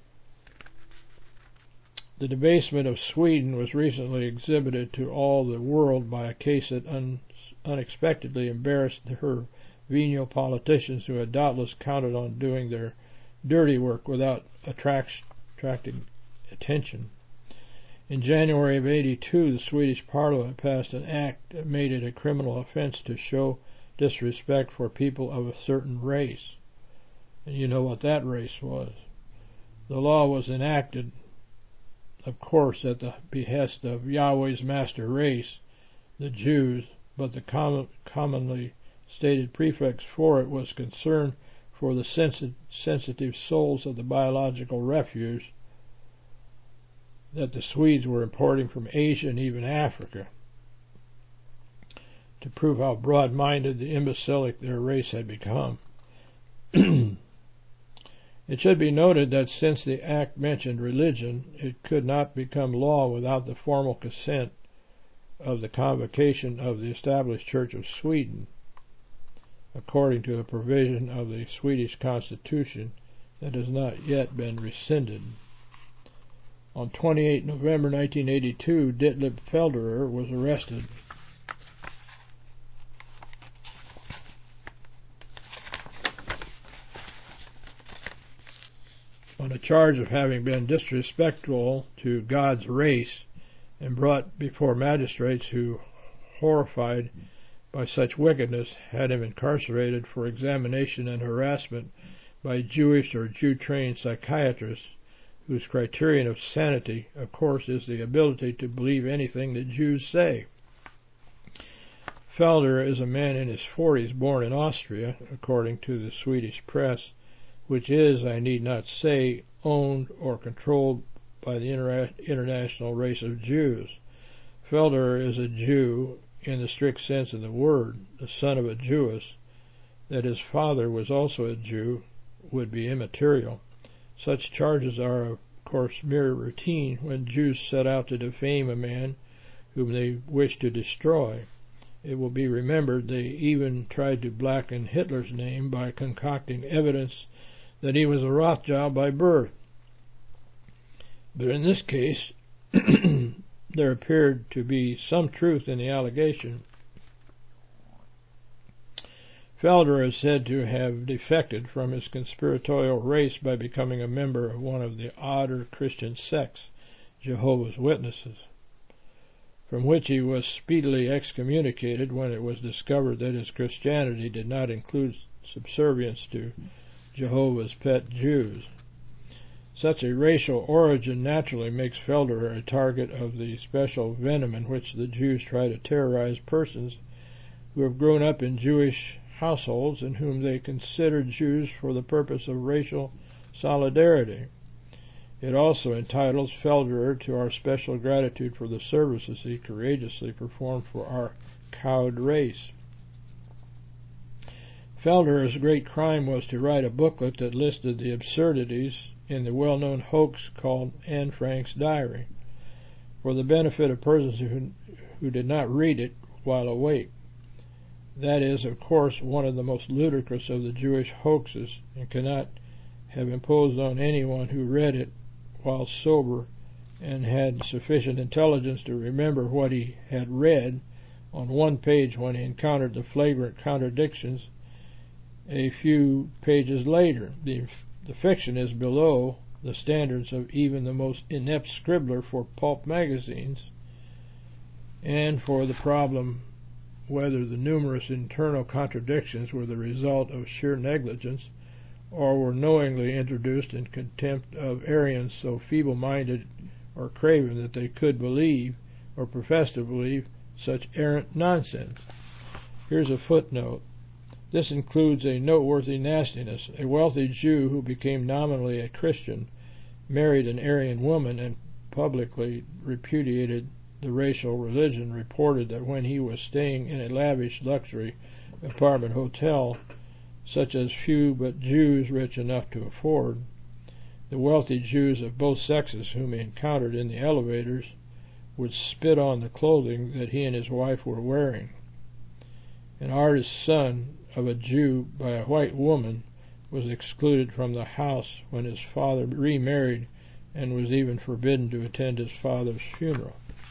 The debasement of Sweden was recently exhibited to all the world by a case that un- unexpectedly embarrassed her venial politicians who had doubtless counted on doing their dirty work without attract- attracting attention. In January of eighty-two, the Swedish Parliament passed an act that made it a criminal offense to show disrespect for people of a certain race. And you know what that race was. The law was enacted, of course, at the behest of Yahweh's master race, the Jews, but the com- commonly stated prefix for it was concern for the sensi- sensitive souls of the biological refuse that the Swedes were importing from Asia and even Africa, to prove how broad-minded the imbecilic their race had become. It should be noted that since the act mentioned religion, it could not become law without the formal consent of the Convocation of the Established Church of Sweden, according to a provision of the Swedish Constitution that has not yet been rescinded. On the twenty-eighth of November nineteen eighty-two, Ditlev Felderer was arrested on a charge of having been disrespectful to God's race, and brought before magistrates who, horrified by such wickedness, had him incarcerated for examination and harassment by Jewish or Jew-trained psychiatrists, whose criterion of sanity, of course, is the ability to believe anything that Jews say. Felder is a man in his forties, born in Austria, according to the Swedish press, which is, I need not say, owned or controlled by the inter- international race of Jews. Felder is a Jew in the strict sense of the word, the son of a Jewess. That his father was also a Jew would be immaterial. Such charges are, of course, mere routine when Jews set out to defame a man whom they wish to destroy. It will be remembered they even tried to blacken Hitler's name by concocting evidence that he was a Rothschild by birth. But in this case, there appeared to be some truth in the allegation, Felder is said to have defected from his conspiratorial race by becoming a member of one of the odder Christian sects, Jehovah's Witnesses, from which he was speedily excommunicated when it was discovered that his Christianity did not include subservience to Jehovah's pet Jews. Such a racial origin naturally makes Felder a target of the special venom in which the Jews try to terrorize persons who have grown up in Jewish households and whom they consider Jews for the purpose of racial solidarity. It also entitles Felderer to our special gratitude for the services he courageously performed for our cowed race. Felderer's great crime was to write a booklet that listed the absurdities in the well-known hoax called Anne Frank's Diary, for the benefit of persons who, who did not read it while awake. That is, of course, one of the most ludicrous of the Jewish hoaxes, and cannot have imposed on anyone who read it while sober and had sufficient intelligence to remember what he had read on one page when he encountered the flagrant contradictions a few pages later. The, the fiction is below the standards of even the most inept scribbler for pulp magazines, and for the problem whether the numerous internal contradictions were the result of sheer negligence or were knowingly introduced in contempt of Arians so feeble-minded or craven that they could believe or profess to believe such errant nonsense. Here's a footnote. This includes a noteworthy nastiness. A wealthy Jew who became nominally a Christian married an Arian woman and publicly repudiated the racial religion, reported that when he was staying in a lavish luxury apartment hotel, such as few but Jews rich enough to afford, the wealthy Jews of both sexes whom he encountered in the elevators would spit on the clothing that he and his wife were wearing. An artist's son of a Jew by a white woman was excluded from the house when his father remarried and was even forbidden to attend his father's funeral.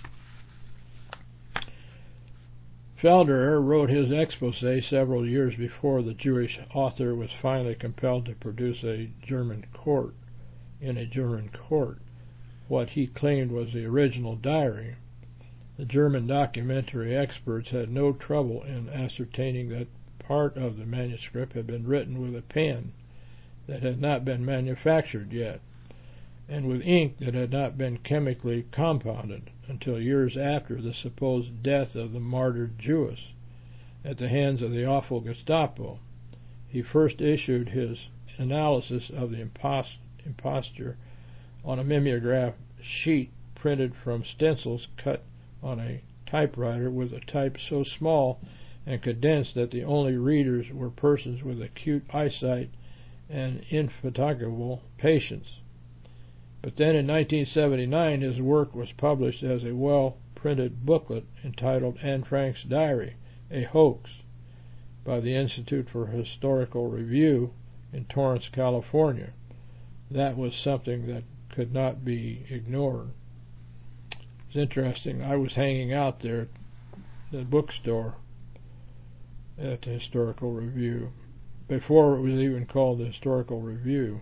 Felderer wrote his expose several years before the Jewish author was finally compelled to produce a German court, in a German court, what he claimed was the original diary. The German documentary experts had no trouble in ascertaining that part of the manuscript had been written with a pen that had not been manufactured yet, and with ink that had not been chemically compounded until years after the supposed death of the martyred Jewess at the hands of the awful Gestapo. He first issued his analysis of the impost- imposture on a mimeograph sheet printed from stencils cut on a typewriter with a type so small and condensed that the only readers were persons with acute eyesight and infatigable patience. But then in nineteen seventy-nine his work was published as a well-printed booklet entitled Anne Frank's Diary, a Hoax, by the Institute for Historical Review in Torrance, California. That was something that could not be ignored. It's interesting. I was hanging out there at the bookstore at the Historical Review before it was even called the Historical Review.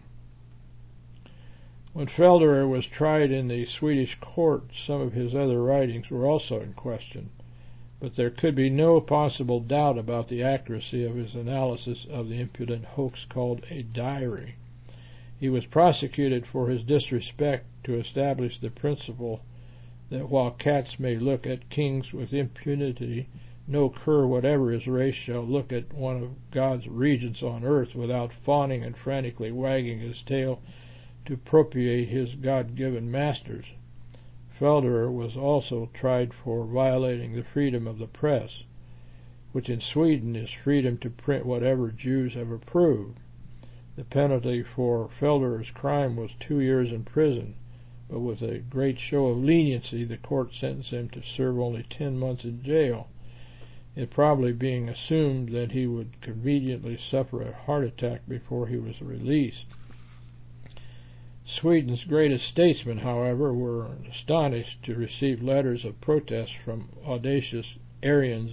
When Felderer was tried in the Swedish court, some of his other writings were also in question, but there could be no possible doubt about the accuracy of his analysis of the impudent hoax called a diary. He was prosecuted for his disrespect to establish the principle that while cats may look at kings with impunity, no cur, whatever his race, shall look at one of God's regents on earth without fawning and frantically wagging his tail to propitiate his God-given masters. Felderer was also tried for violating the freedom of the press, which in Sweden is freedom to print whatever Jews have approved. The penalty for Felderer's crime was two years in prison, but with a great show of leniency the court sentenced him to serve only ten months in jail, it probably being assumed that he would conveniently suffer a heart attack before he was released. Sweden's greatest statesmen, however, were astonished to receive letters of protest from audacious Arians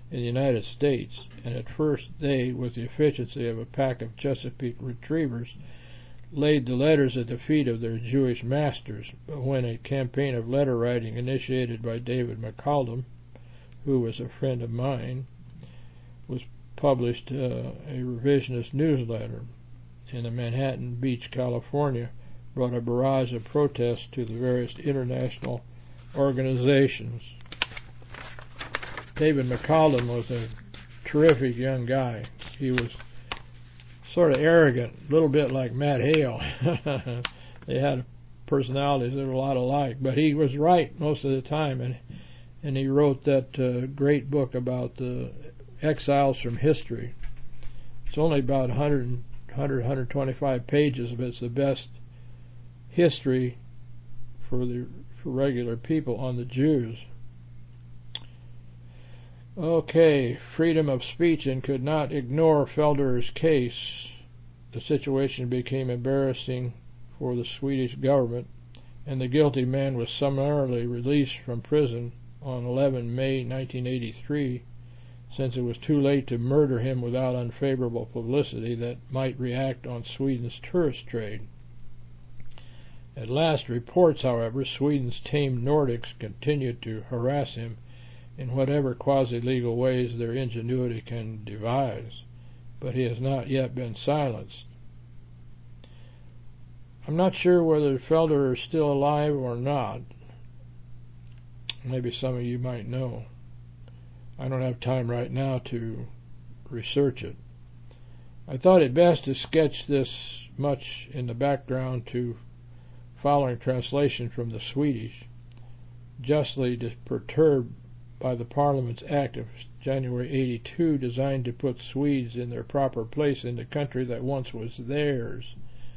in the United States, and at first they, with the efficiency of a pack of Chesapeake retrievers, laid the letters at the feet of their Jewish masters. But when a campaign of letter writing initiated by David McCallum, who was a friend of mine, was published, uh, a revisionist newsletter in Manhattan Beach, California, brought a barrage of protests to the various international organizations. David McCallum was a terrific young guy. He was sort of arrogant, a little bit like Matt Hale. They had personalities that were a lot alike, but he was right most of the time, and and he wrote that uh, great book about the exiles from history. It's only about one hundred, one hundred, one hundred twenty-five pages, but it's the best history for the for regular people on the Jews. Okay, freedom of speech, and could not ignore Felderer's case. The situation became embarrassing for the Swedish government, and the guilty man was summarily released from prison on the eleventh of May nineteen eighty-three, since it was too late to murder him without unfavorable publicity that might react on Sweden's tourist trade. At last reports, however, Sweden's tamed Nordics continued to harass him in whatever quasi-legal ways their ingenuity can devise, but he has not yet been silenced. I'm not sure whether Felderer is still alive or not. Maybe some of you might know. I don't have time right now to research it. I thought it best to sketch this much in the background to following translation from the Swedish, justly perturbed by the Parliament's Act of January eighty-two, designed to put Swedes in their proper place in the country that once was theirs.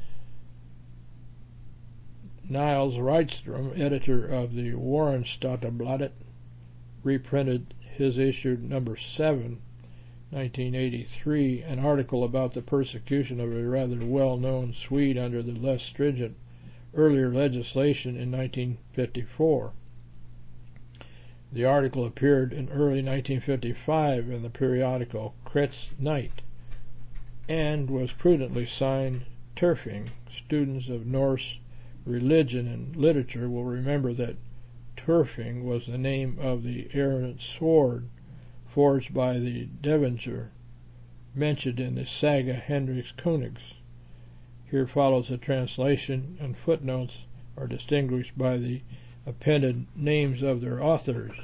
Niels Rydström, editor of the Warrenstatabladet, reprinted his issue number seven, nineteen eighty-three, an article about the persecution of a rather well-known Swede under the less stringent earlier legislation in nineteen fifty-four. The article appeared in early nineteen fifty-five in the periodical Krets Night and was prudently signed Turfing. Students of Norse religion and literature will remember that Turfing was the name of the errant sword forged by the Devonshire, mentioned in the saga Hendrik's Königs. Here follows a translation, and footnotes are distinguished by the appended names of their authors.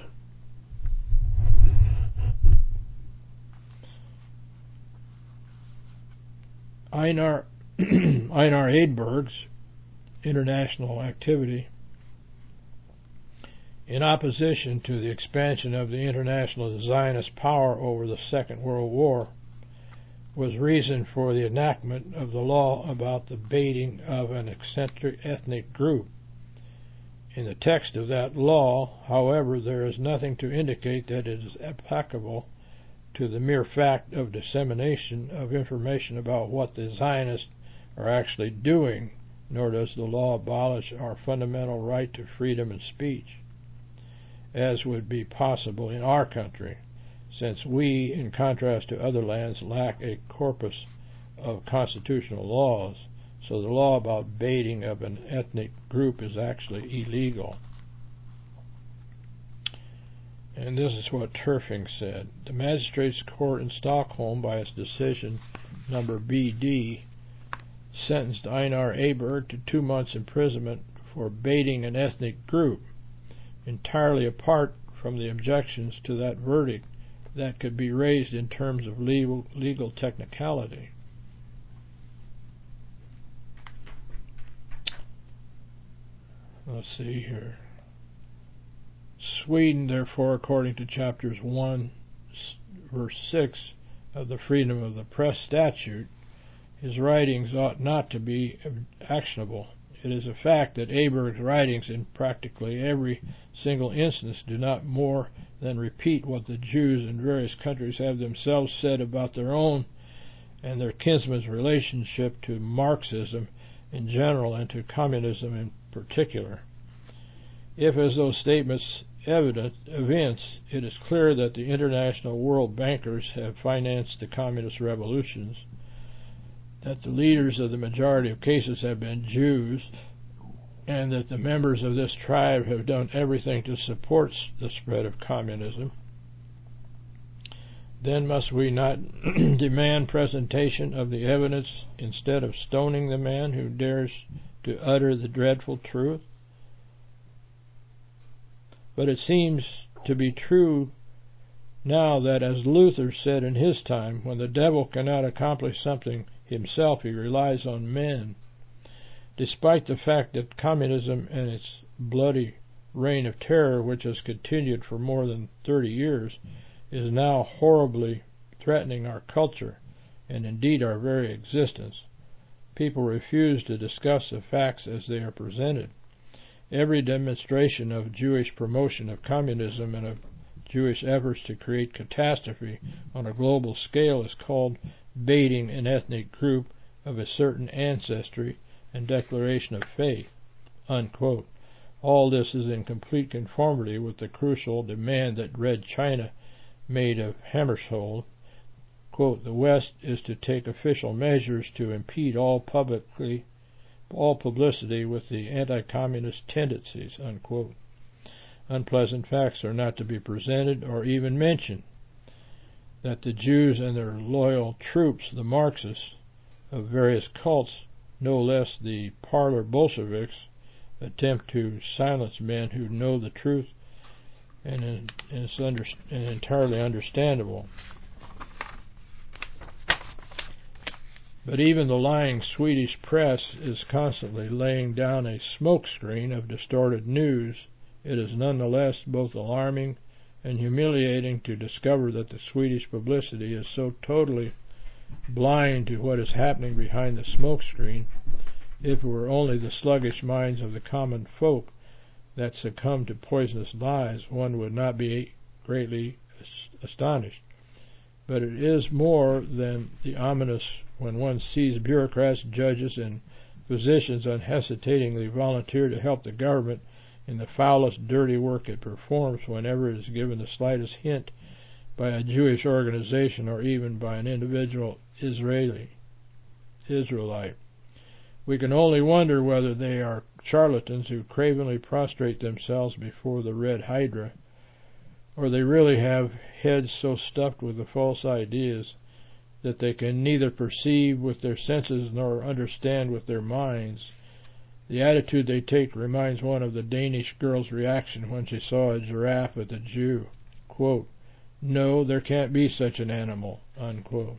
Einar, Einar Edberg's international activity in opposition to the expansion of the international Zionist power over the Second World War was reason for the enactment of the law about the baiting of an eccentric ethnic group. In the text of that law, however, there is nothing to indicate that it is applicable to the mere fact of dissemination of information about what the Zionists are actually doing, nor does the law abolish our fundamental right to freedom of speech, as would be possible in our country, since we, in contrast to other lands, lack a corpus of constitutional laws, so the law about baiting of an ethnic group is actually illegal. And this is what Turfing said. The Magistrates' Court in Stockholm, by its decision number B D, sentenced Einar Edberg to two months imprisonment for baiting an ethnic group, entirely apart from the objections to that verdict that could be raised in terms of legal, legal technicality. Let's see here. Sweden, therefore, according to chapters one, verse six of the Freedom of the Press statute, his writings ought not to be actionable. It is a fact that Edberg's writings in practically every single instance do not more than repeat what the Jews in various countries have themselves said about their own and their kinsmen's relationship to Marxism in general and to communism in particular. If, as those statements evident events, it is clear that the international world bankers have financed the communist revolutions, that the leaders of the majority of cases have been Jews, and that the members of this tribe have done everything to support the spread of communism. Then must we not demand presentation of the evidence instead of stoning the man who dares to utter the dreadful truth? But it seems to be true now that, as Luther said in his time, when the devil cannot accomplish something himself, he relies on men. Despite the fact that communism and its bloody reign of terror, which has continued for more than thirty years, is now horribly threatening our culture, and indeed our very existence, people refuse to discuss the facts as they are presented. Every demonstration of Jewish promotion of communism and of Jewish efforts to create catastrophe on a global scale is called baiting an ethnic group of a certain ancestry and declaration of faith, unquote. All this is in complete conformity with the crucial demand that Red China made of Hammarskjöld. Quote, the West is to take official measures to impede all publicly all publicity with the anti-communist tendencies, unquote. Unpleasant facts are not to be presented or even mentioned. That the Jews and their loyal troops, the Marxists of various cults, no less the parlor Bolsheviks, attempt to silence men who know the truth, and, and it's under, and entirely understandable. But even the lying Swedish press is constantly laying down a smokescreen of distorted news. It is nonetheless both alarming and humiliating to discover that the Swedish publicity is so totally blind to what is happening behind the smokescreen. If it were only the sluggish minds of the common folk that succumb to poisonous lies, one would not be greatly astonished. But it is more than the ominous when one sees bureaucrats, judges, and physicians unhesitatingly volunteer to help the government in the foulest dirty work it performs whenever it is given the slightest hint by a Jewish organization or even by an individual Israeli Israelite. We can only wonder whether they are charlatans who cravenly prostrate themselves before the red hydra, or they really have heads so stuffed with the false ideas that they can neither perceive with their senses nor understand with their minds. The attitude they take reminds one of the Danish girl's reaction when she saw a giraffe with a Jew. Quote, no, there can't be such an animal, unquote.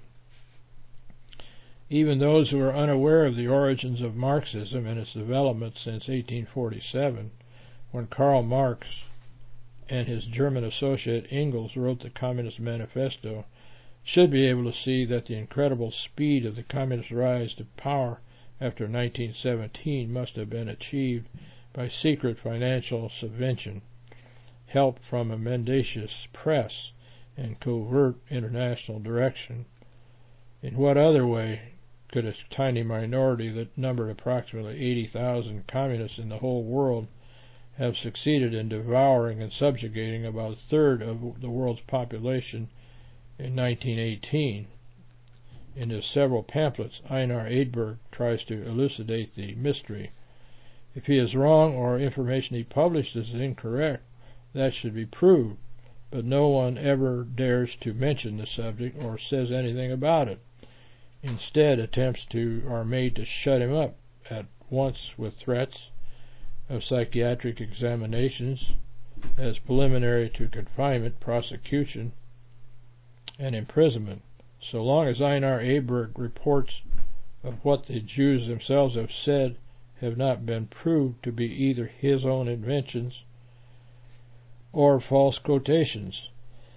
Even those who are unaware of the origins of Marxism and its development since eighteen forty-seven, when Karl Marx and his German associate Engels wrote the Communist Manifesto, should be able to see that the incredible speed of the communist rise to power after nineteen seventeen must have been achieved by secret financial subvention, help from a mendacious press, and covert international direction. In what other way could a tiny minority that numbered approximately eighty thousand communists in the whole world have succeeded in devouring and subjugating about a third of the world's population in nineteen eighteen? In his several pamphlets, Einar Edberg tries to elucidate the mystery. If he is wrong or information he published is incorrect, that should be proved, but no one ever dares to mention the subject or says anything about it. Instead, attempts to are made to shut him up at once with threats of psychiatric examinations as preliminary to confinement, prosecution, and imprisonment. So long as Einar Edberg reports of what the Jews themselves have said have not been proved to be either his own inventions or false quotations.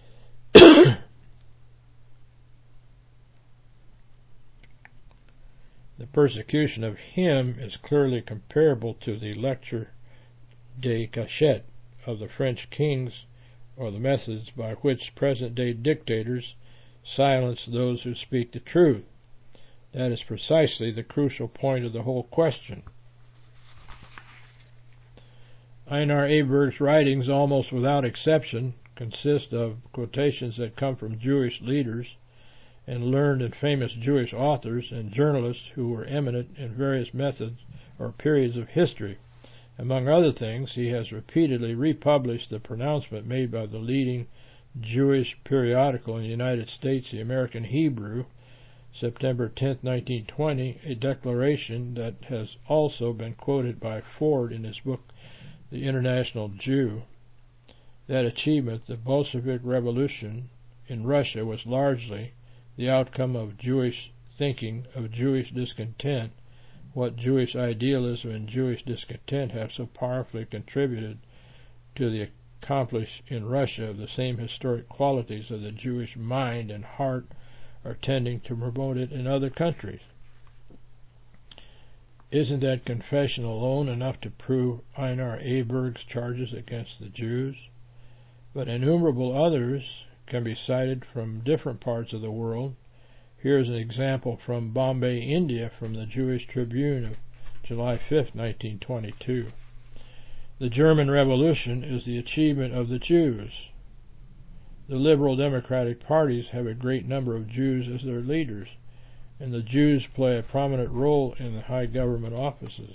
The persecution of him is clearly comparable to the lecture de cachette of the French kings, or the methods by which present-day dictators silence those who speak the truth. That is precisely the crucial point of the whole question. Einar Aberg's writings, almost without exception, consist of quotations that come from Jewish leaders and learned and famous Jewish authors and journalists who were eminent in various methods or periods of history. Among other things, he has repeatedly republished the pronouncement made by the leading Jewish periodical in the United States, the American Hebrew, September tenth, nineteen twenty, a declaration that has also been quoted by Ford in his book, The International Jew. That achievement, the Bolshevik Revolution in Russia, was largely the outcome of Jewish thinking, of Jewish discontent. What Jewish idealism and Jewish discontent have so powerfully contributed to the accomplish in Russia of the same historic qualities of the Jewish mind and heart are tending to promote it in other countries. Isn't that confession alone enough to prove Einar Aberg's charges against the Jews? But innumerable others can be cited from different parts of the world. Here's an example from Bombay, India, from the Jewish Tribune of July fifth, nineteen twenty-two. The German Revolution is the achievement of the Jews. The liberal democratic parties have a great number of Jews as their leaders, and the Jews play a prominent role in the high government offices.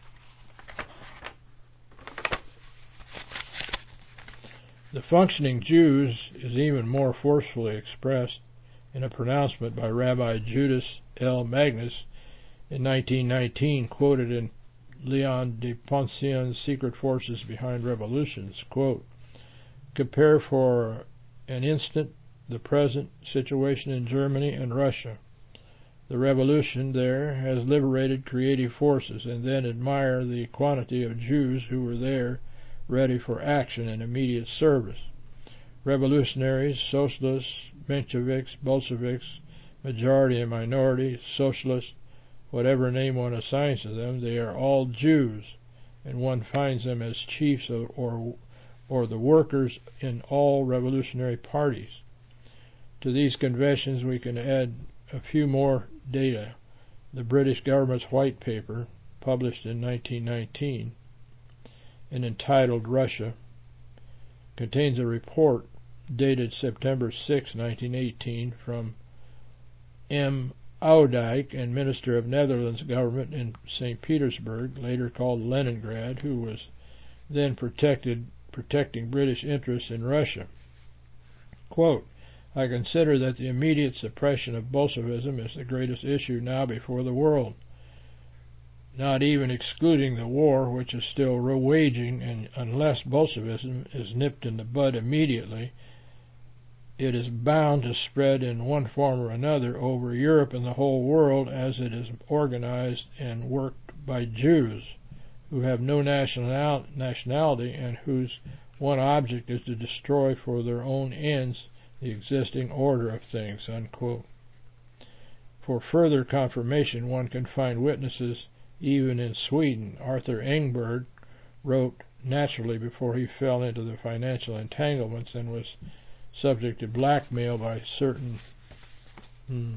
The functioning Jews is even more forcefully expressed in a pronouncement by Rabbi Judas L. Magnus in nineteen nineteen, quoted in Leon de Poncien's Secret Forces Behind Revolutions. Quote, compare for an instant the present situation in Germany and Russia. The revolution there has liberated creative forces, and then admire the quantity of Jews who were there ready for action and immediate service. Revolutionaries, socialists, Mensheviks, Bolsheviks, majority and minority, socialists, whatever name one assigns to them, they are all Jews, and one finds them as chiefs of, or or the workers in all revolutionary parties. To these conventions we can add a few more data. The British government's white paper, published in nineteen nineteen and entitled Russia, contains a report dated September sixth, nineteen eighteen, from M. Oudijk, and Minister of Netherlands government in Saint Petersburg, later called Leningrad, who was then protected protecting British interests in Russia. Quote, I consider that the immediate suppression of Bolshevism is the greatest issue now before the world, not even excluding the war which is still waging, and unless Bolshevism is nipped in the bud immediately, it is bound to spread in one form or another over Europe and the whole world, as it is organized and worked by Jews who have no national, nationality and whose one object is to destroy for their own ends the existing order of things. Unquote. For further confirmation, one can find witnesses even in Sweden. Arthur Engberg wrote naturally before he fell into the financial entanglements and was subject to blackmail by certain hmm,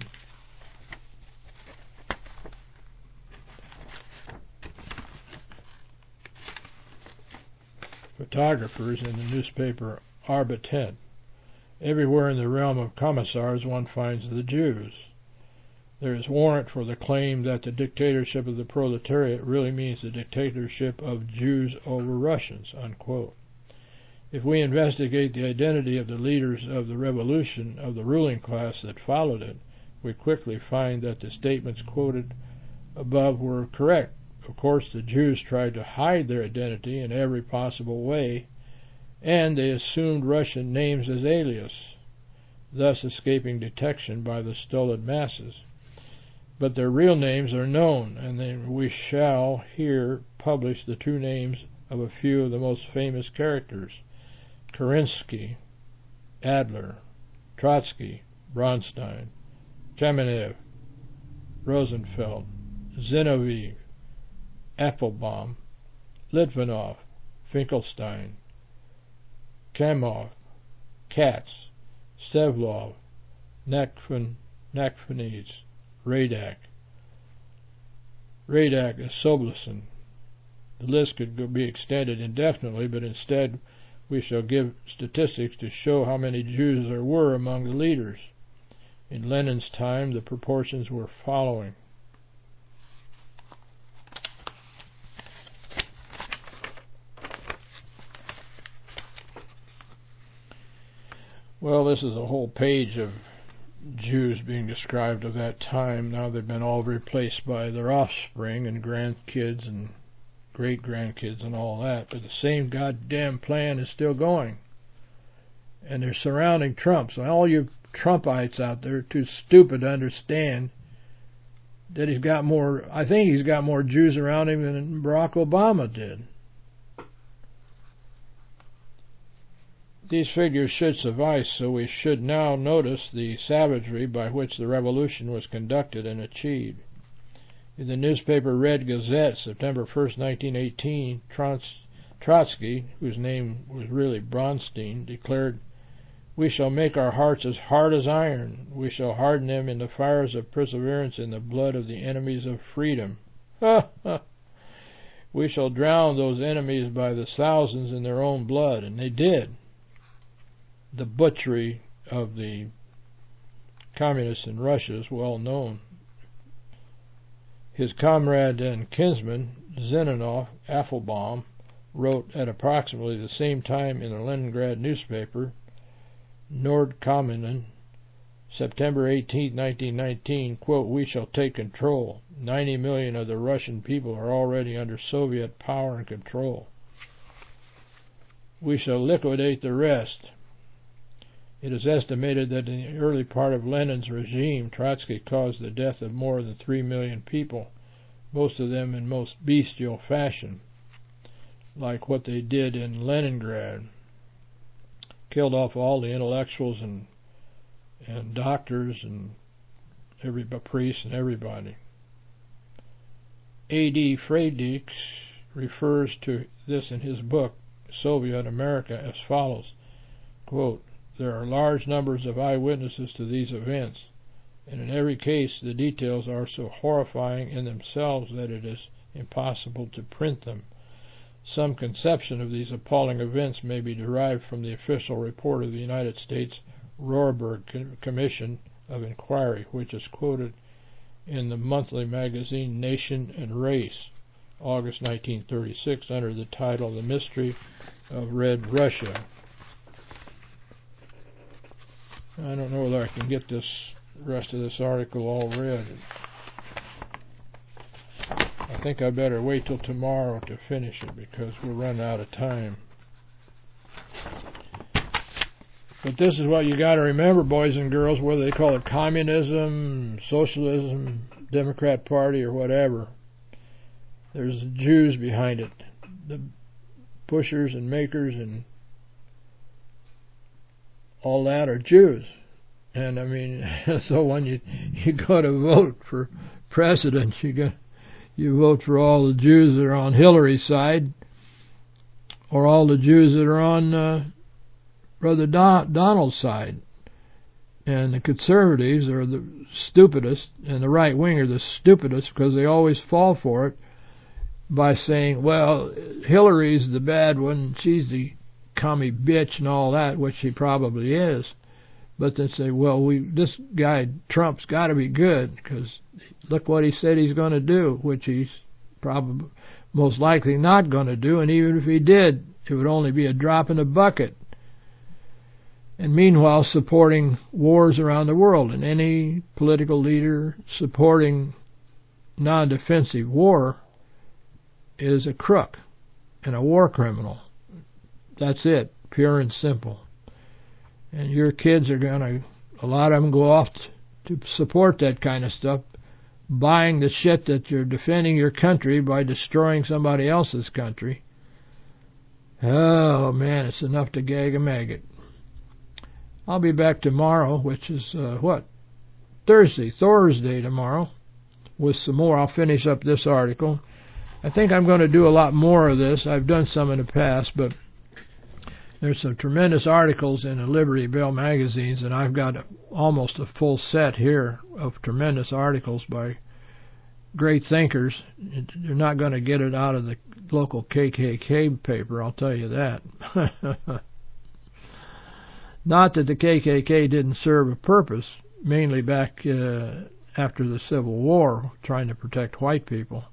photographers in the newspaper Arbetet. Everywhere in the realm of commissars one finds the Jews. There is warrant for the claim that the dictatorship of the proletariat really means the dictatorship of Jews over Russians. Unquote. If we investigate the identity of the leaders of the revolution of the ruling class that followed it, we quickly find that the statements quoted above were correct. Of course, the Jews tried to hide their identity in every possible way, and they assumed Russian names as alias, thus escaping detection by the stolid masses. But their real names are known, and then we shall here publish the true names of a few of the most famous characters: Kerensky, Adler, Trotsky, Bronstein, Kamenev, Rosenfeld, Zinoviev, Applebaum, Litvinov, Finkelstein, Kamov, Katz, Stevlov, Nakfin, Nakfinis, Radak, Radak is Sobleson, The list could go be extended indefinitely, but instead we shall give statistics to show how many Jews there were among the leaders. In Lenin's time, the proportions were following. Well, this is a whole page of Jews being described of that time. Now they've been all replaced by their offspring and grandkids and great-grandkids and all that, but the same goddamn plan is still going. And they're surrounding Trump. So all you Trumpites out there are too stupid to understand that he's got more, I think he's got more Jews around him than Barack Obama did. These figures should suffice, so we should now notice the savagery by which the revolution was conducted and achieved. In the newspaper Red Gazette, September first, nineteen eighteen, Trotsky, whose name was really Bronstein, declared, "We shall make our hearts as hard as iron. We shall harden them in the fires of perseverance in the blood of the enemies of freedom. Ha ha! We shall drown those enemies by the thousands in their own blood." And they did. The butchery of the communists in Russia is well known. His comrade and kinsman, Zenonov Affelbaum, wrote at approximately the same time in the Leningrad newspaper, Nordkommenen, September eighteenth, nineteen nineteen, quote, "We shall take control. Ninety million of the Russian people are already under Soviet power and control. We shall liquidate the rest." It is estimated that in the early part of Lenin's regime, Trotsky caused the death of more than three million people, most of them in most bestial fashion, like what they did in Leningrad. Killed off all the intellectuals and and doctors and every priests and everybody. A D Friedrichs refers to this in his book, Soviet America, as follows, quote, "There are large numbers of eyewitnesses to these events, and in every case the details are so horrifying in themselves that it is impossible to print them. Some conception of these appalling events may be derived from the official report of the United States Rohrberg Commission of Inquiry, which is quoted in the monthly magazine Nation and Race, August nineteen thirty-six, under the title The Mystery of Red Russia." I don't know whether I can get this rest of this article all read. I think I better wait till tomorrow to finish it because we'll run out of time. But this is what you got to remember, boys and girls, whether they call it communism, socialism, Democrat Party, or whatever. There's Jews behind it. The pushers and makers and all that are Jews. And I mean, so when you you go to vote for president, you go, you vote for all the Jews that are on Hillary's side, or all the Jews that are on uh, Brother Don- Donald's side. And the conservatives are the stupidest, and the right wing are the stupidest, because they always fall for it by saying, well, Hillary's the bad one, she's the commie bitch and all that, which she probably is. But they say, well, we this guy Trump's got to be good because look what he said he's going to do, which he's probably most likely not going to do, and even if he did, it would only be a drop in the bucket. And meanwhile, supporting wars around the world, and any political leader supporting non-defensive war is a crook and a war criminal. That's it, pure and simple. And your kids are going to, a lot of them go off to support that kind of stuff, buying the shit that you're defending your country by destroying somebody else's country. Oh, man, it's enough to gag a maggot. I'll be back tomorrow, which is, uh, what? Thursday, Thursday tomorrow, with some more. I'll finish up this article. I think I'm going to do a lot more of this. I've done some in the past, but there's some tremendous articles in the Liberty Bell magazines, and I've got almost a full set here of tremendous articles by great thinkers. They're not going to get it out of the local K K K paper, I'll tell you that. Not that the K K K didn't serve a purpose, mainly back uh, after the Civil War, trying to protect white people.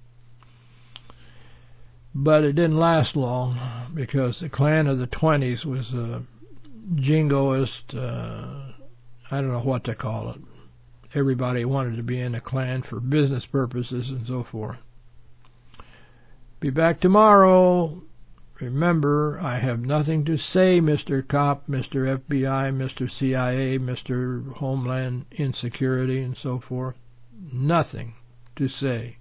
But it didn't last long, because the Klan of the twenties was a jingoist, uh, I don't know what to call it. Everybody wanted to be in the Klan for business purposes and so forth. Be back tomorrow. Remember, I have nothing to say, Mister Cop, Mister F B I, Mister C I A, Mister Homeland Insecurity, and so forth. Nothing to say.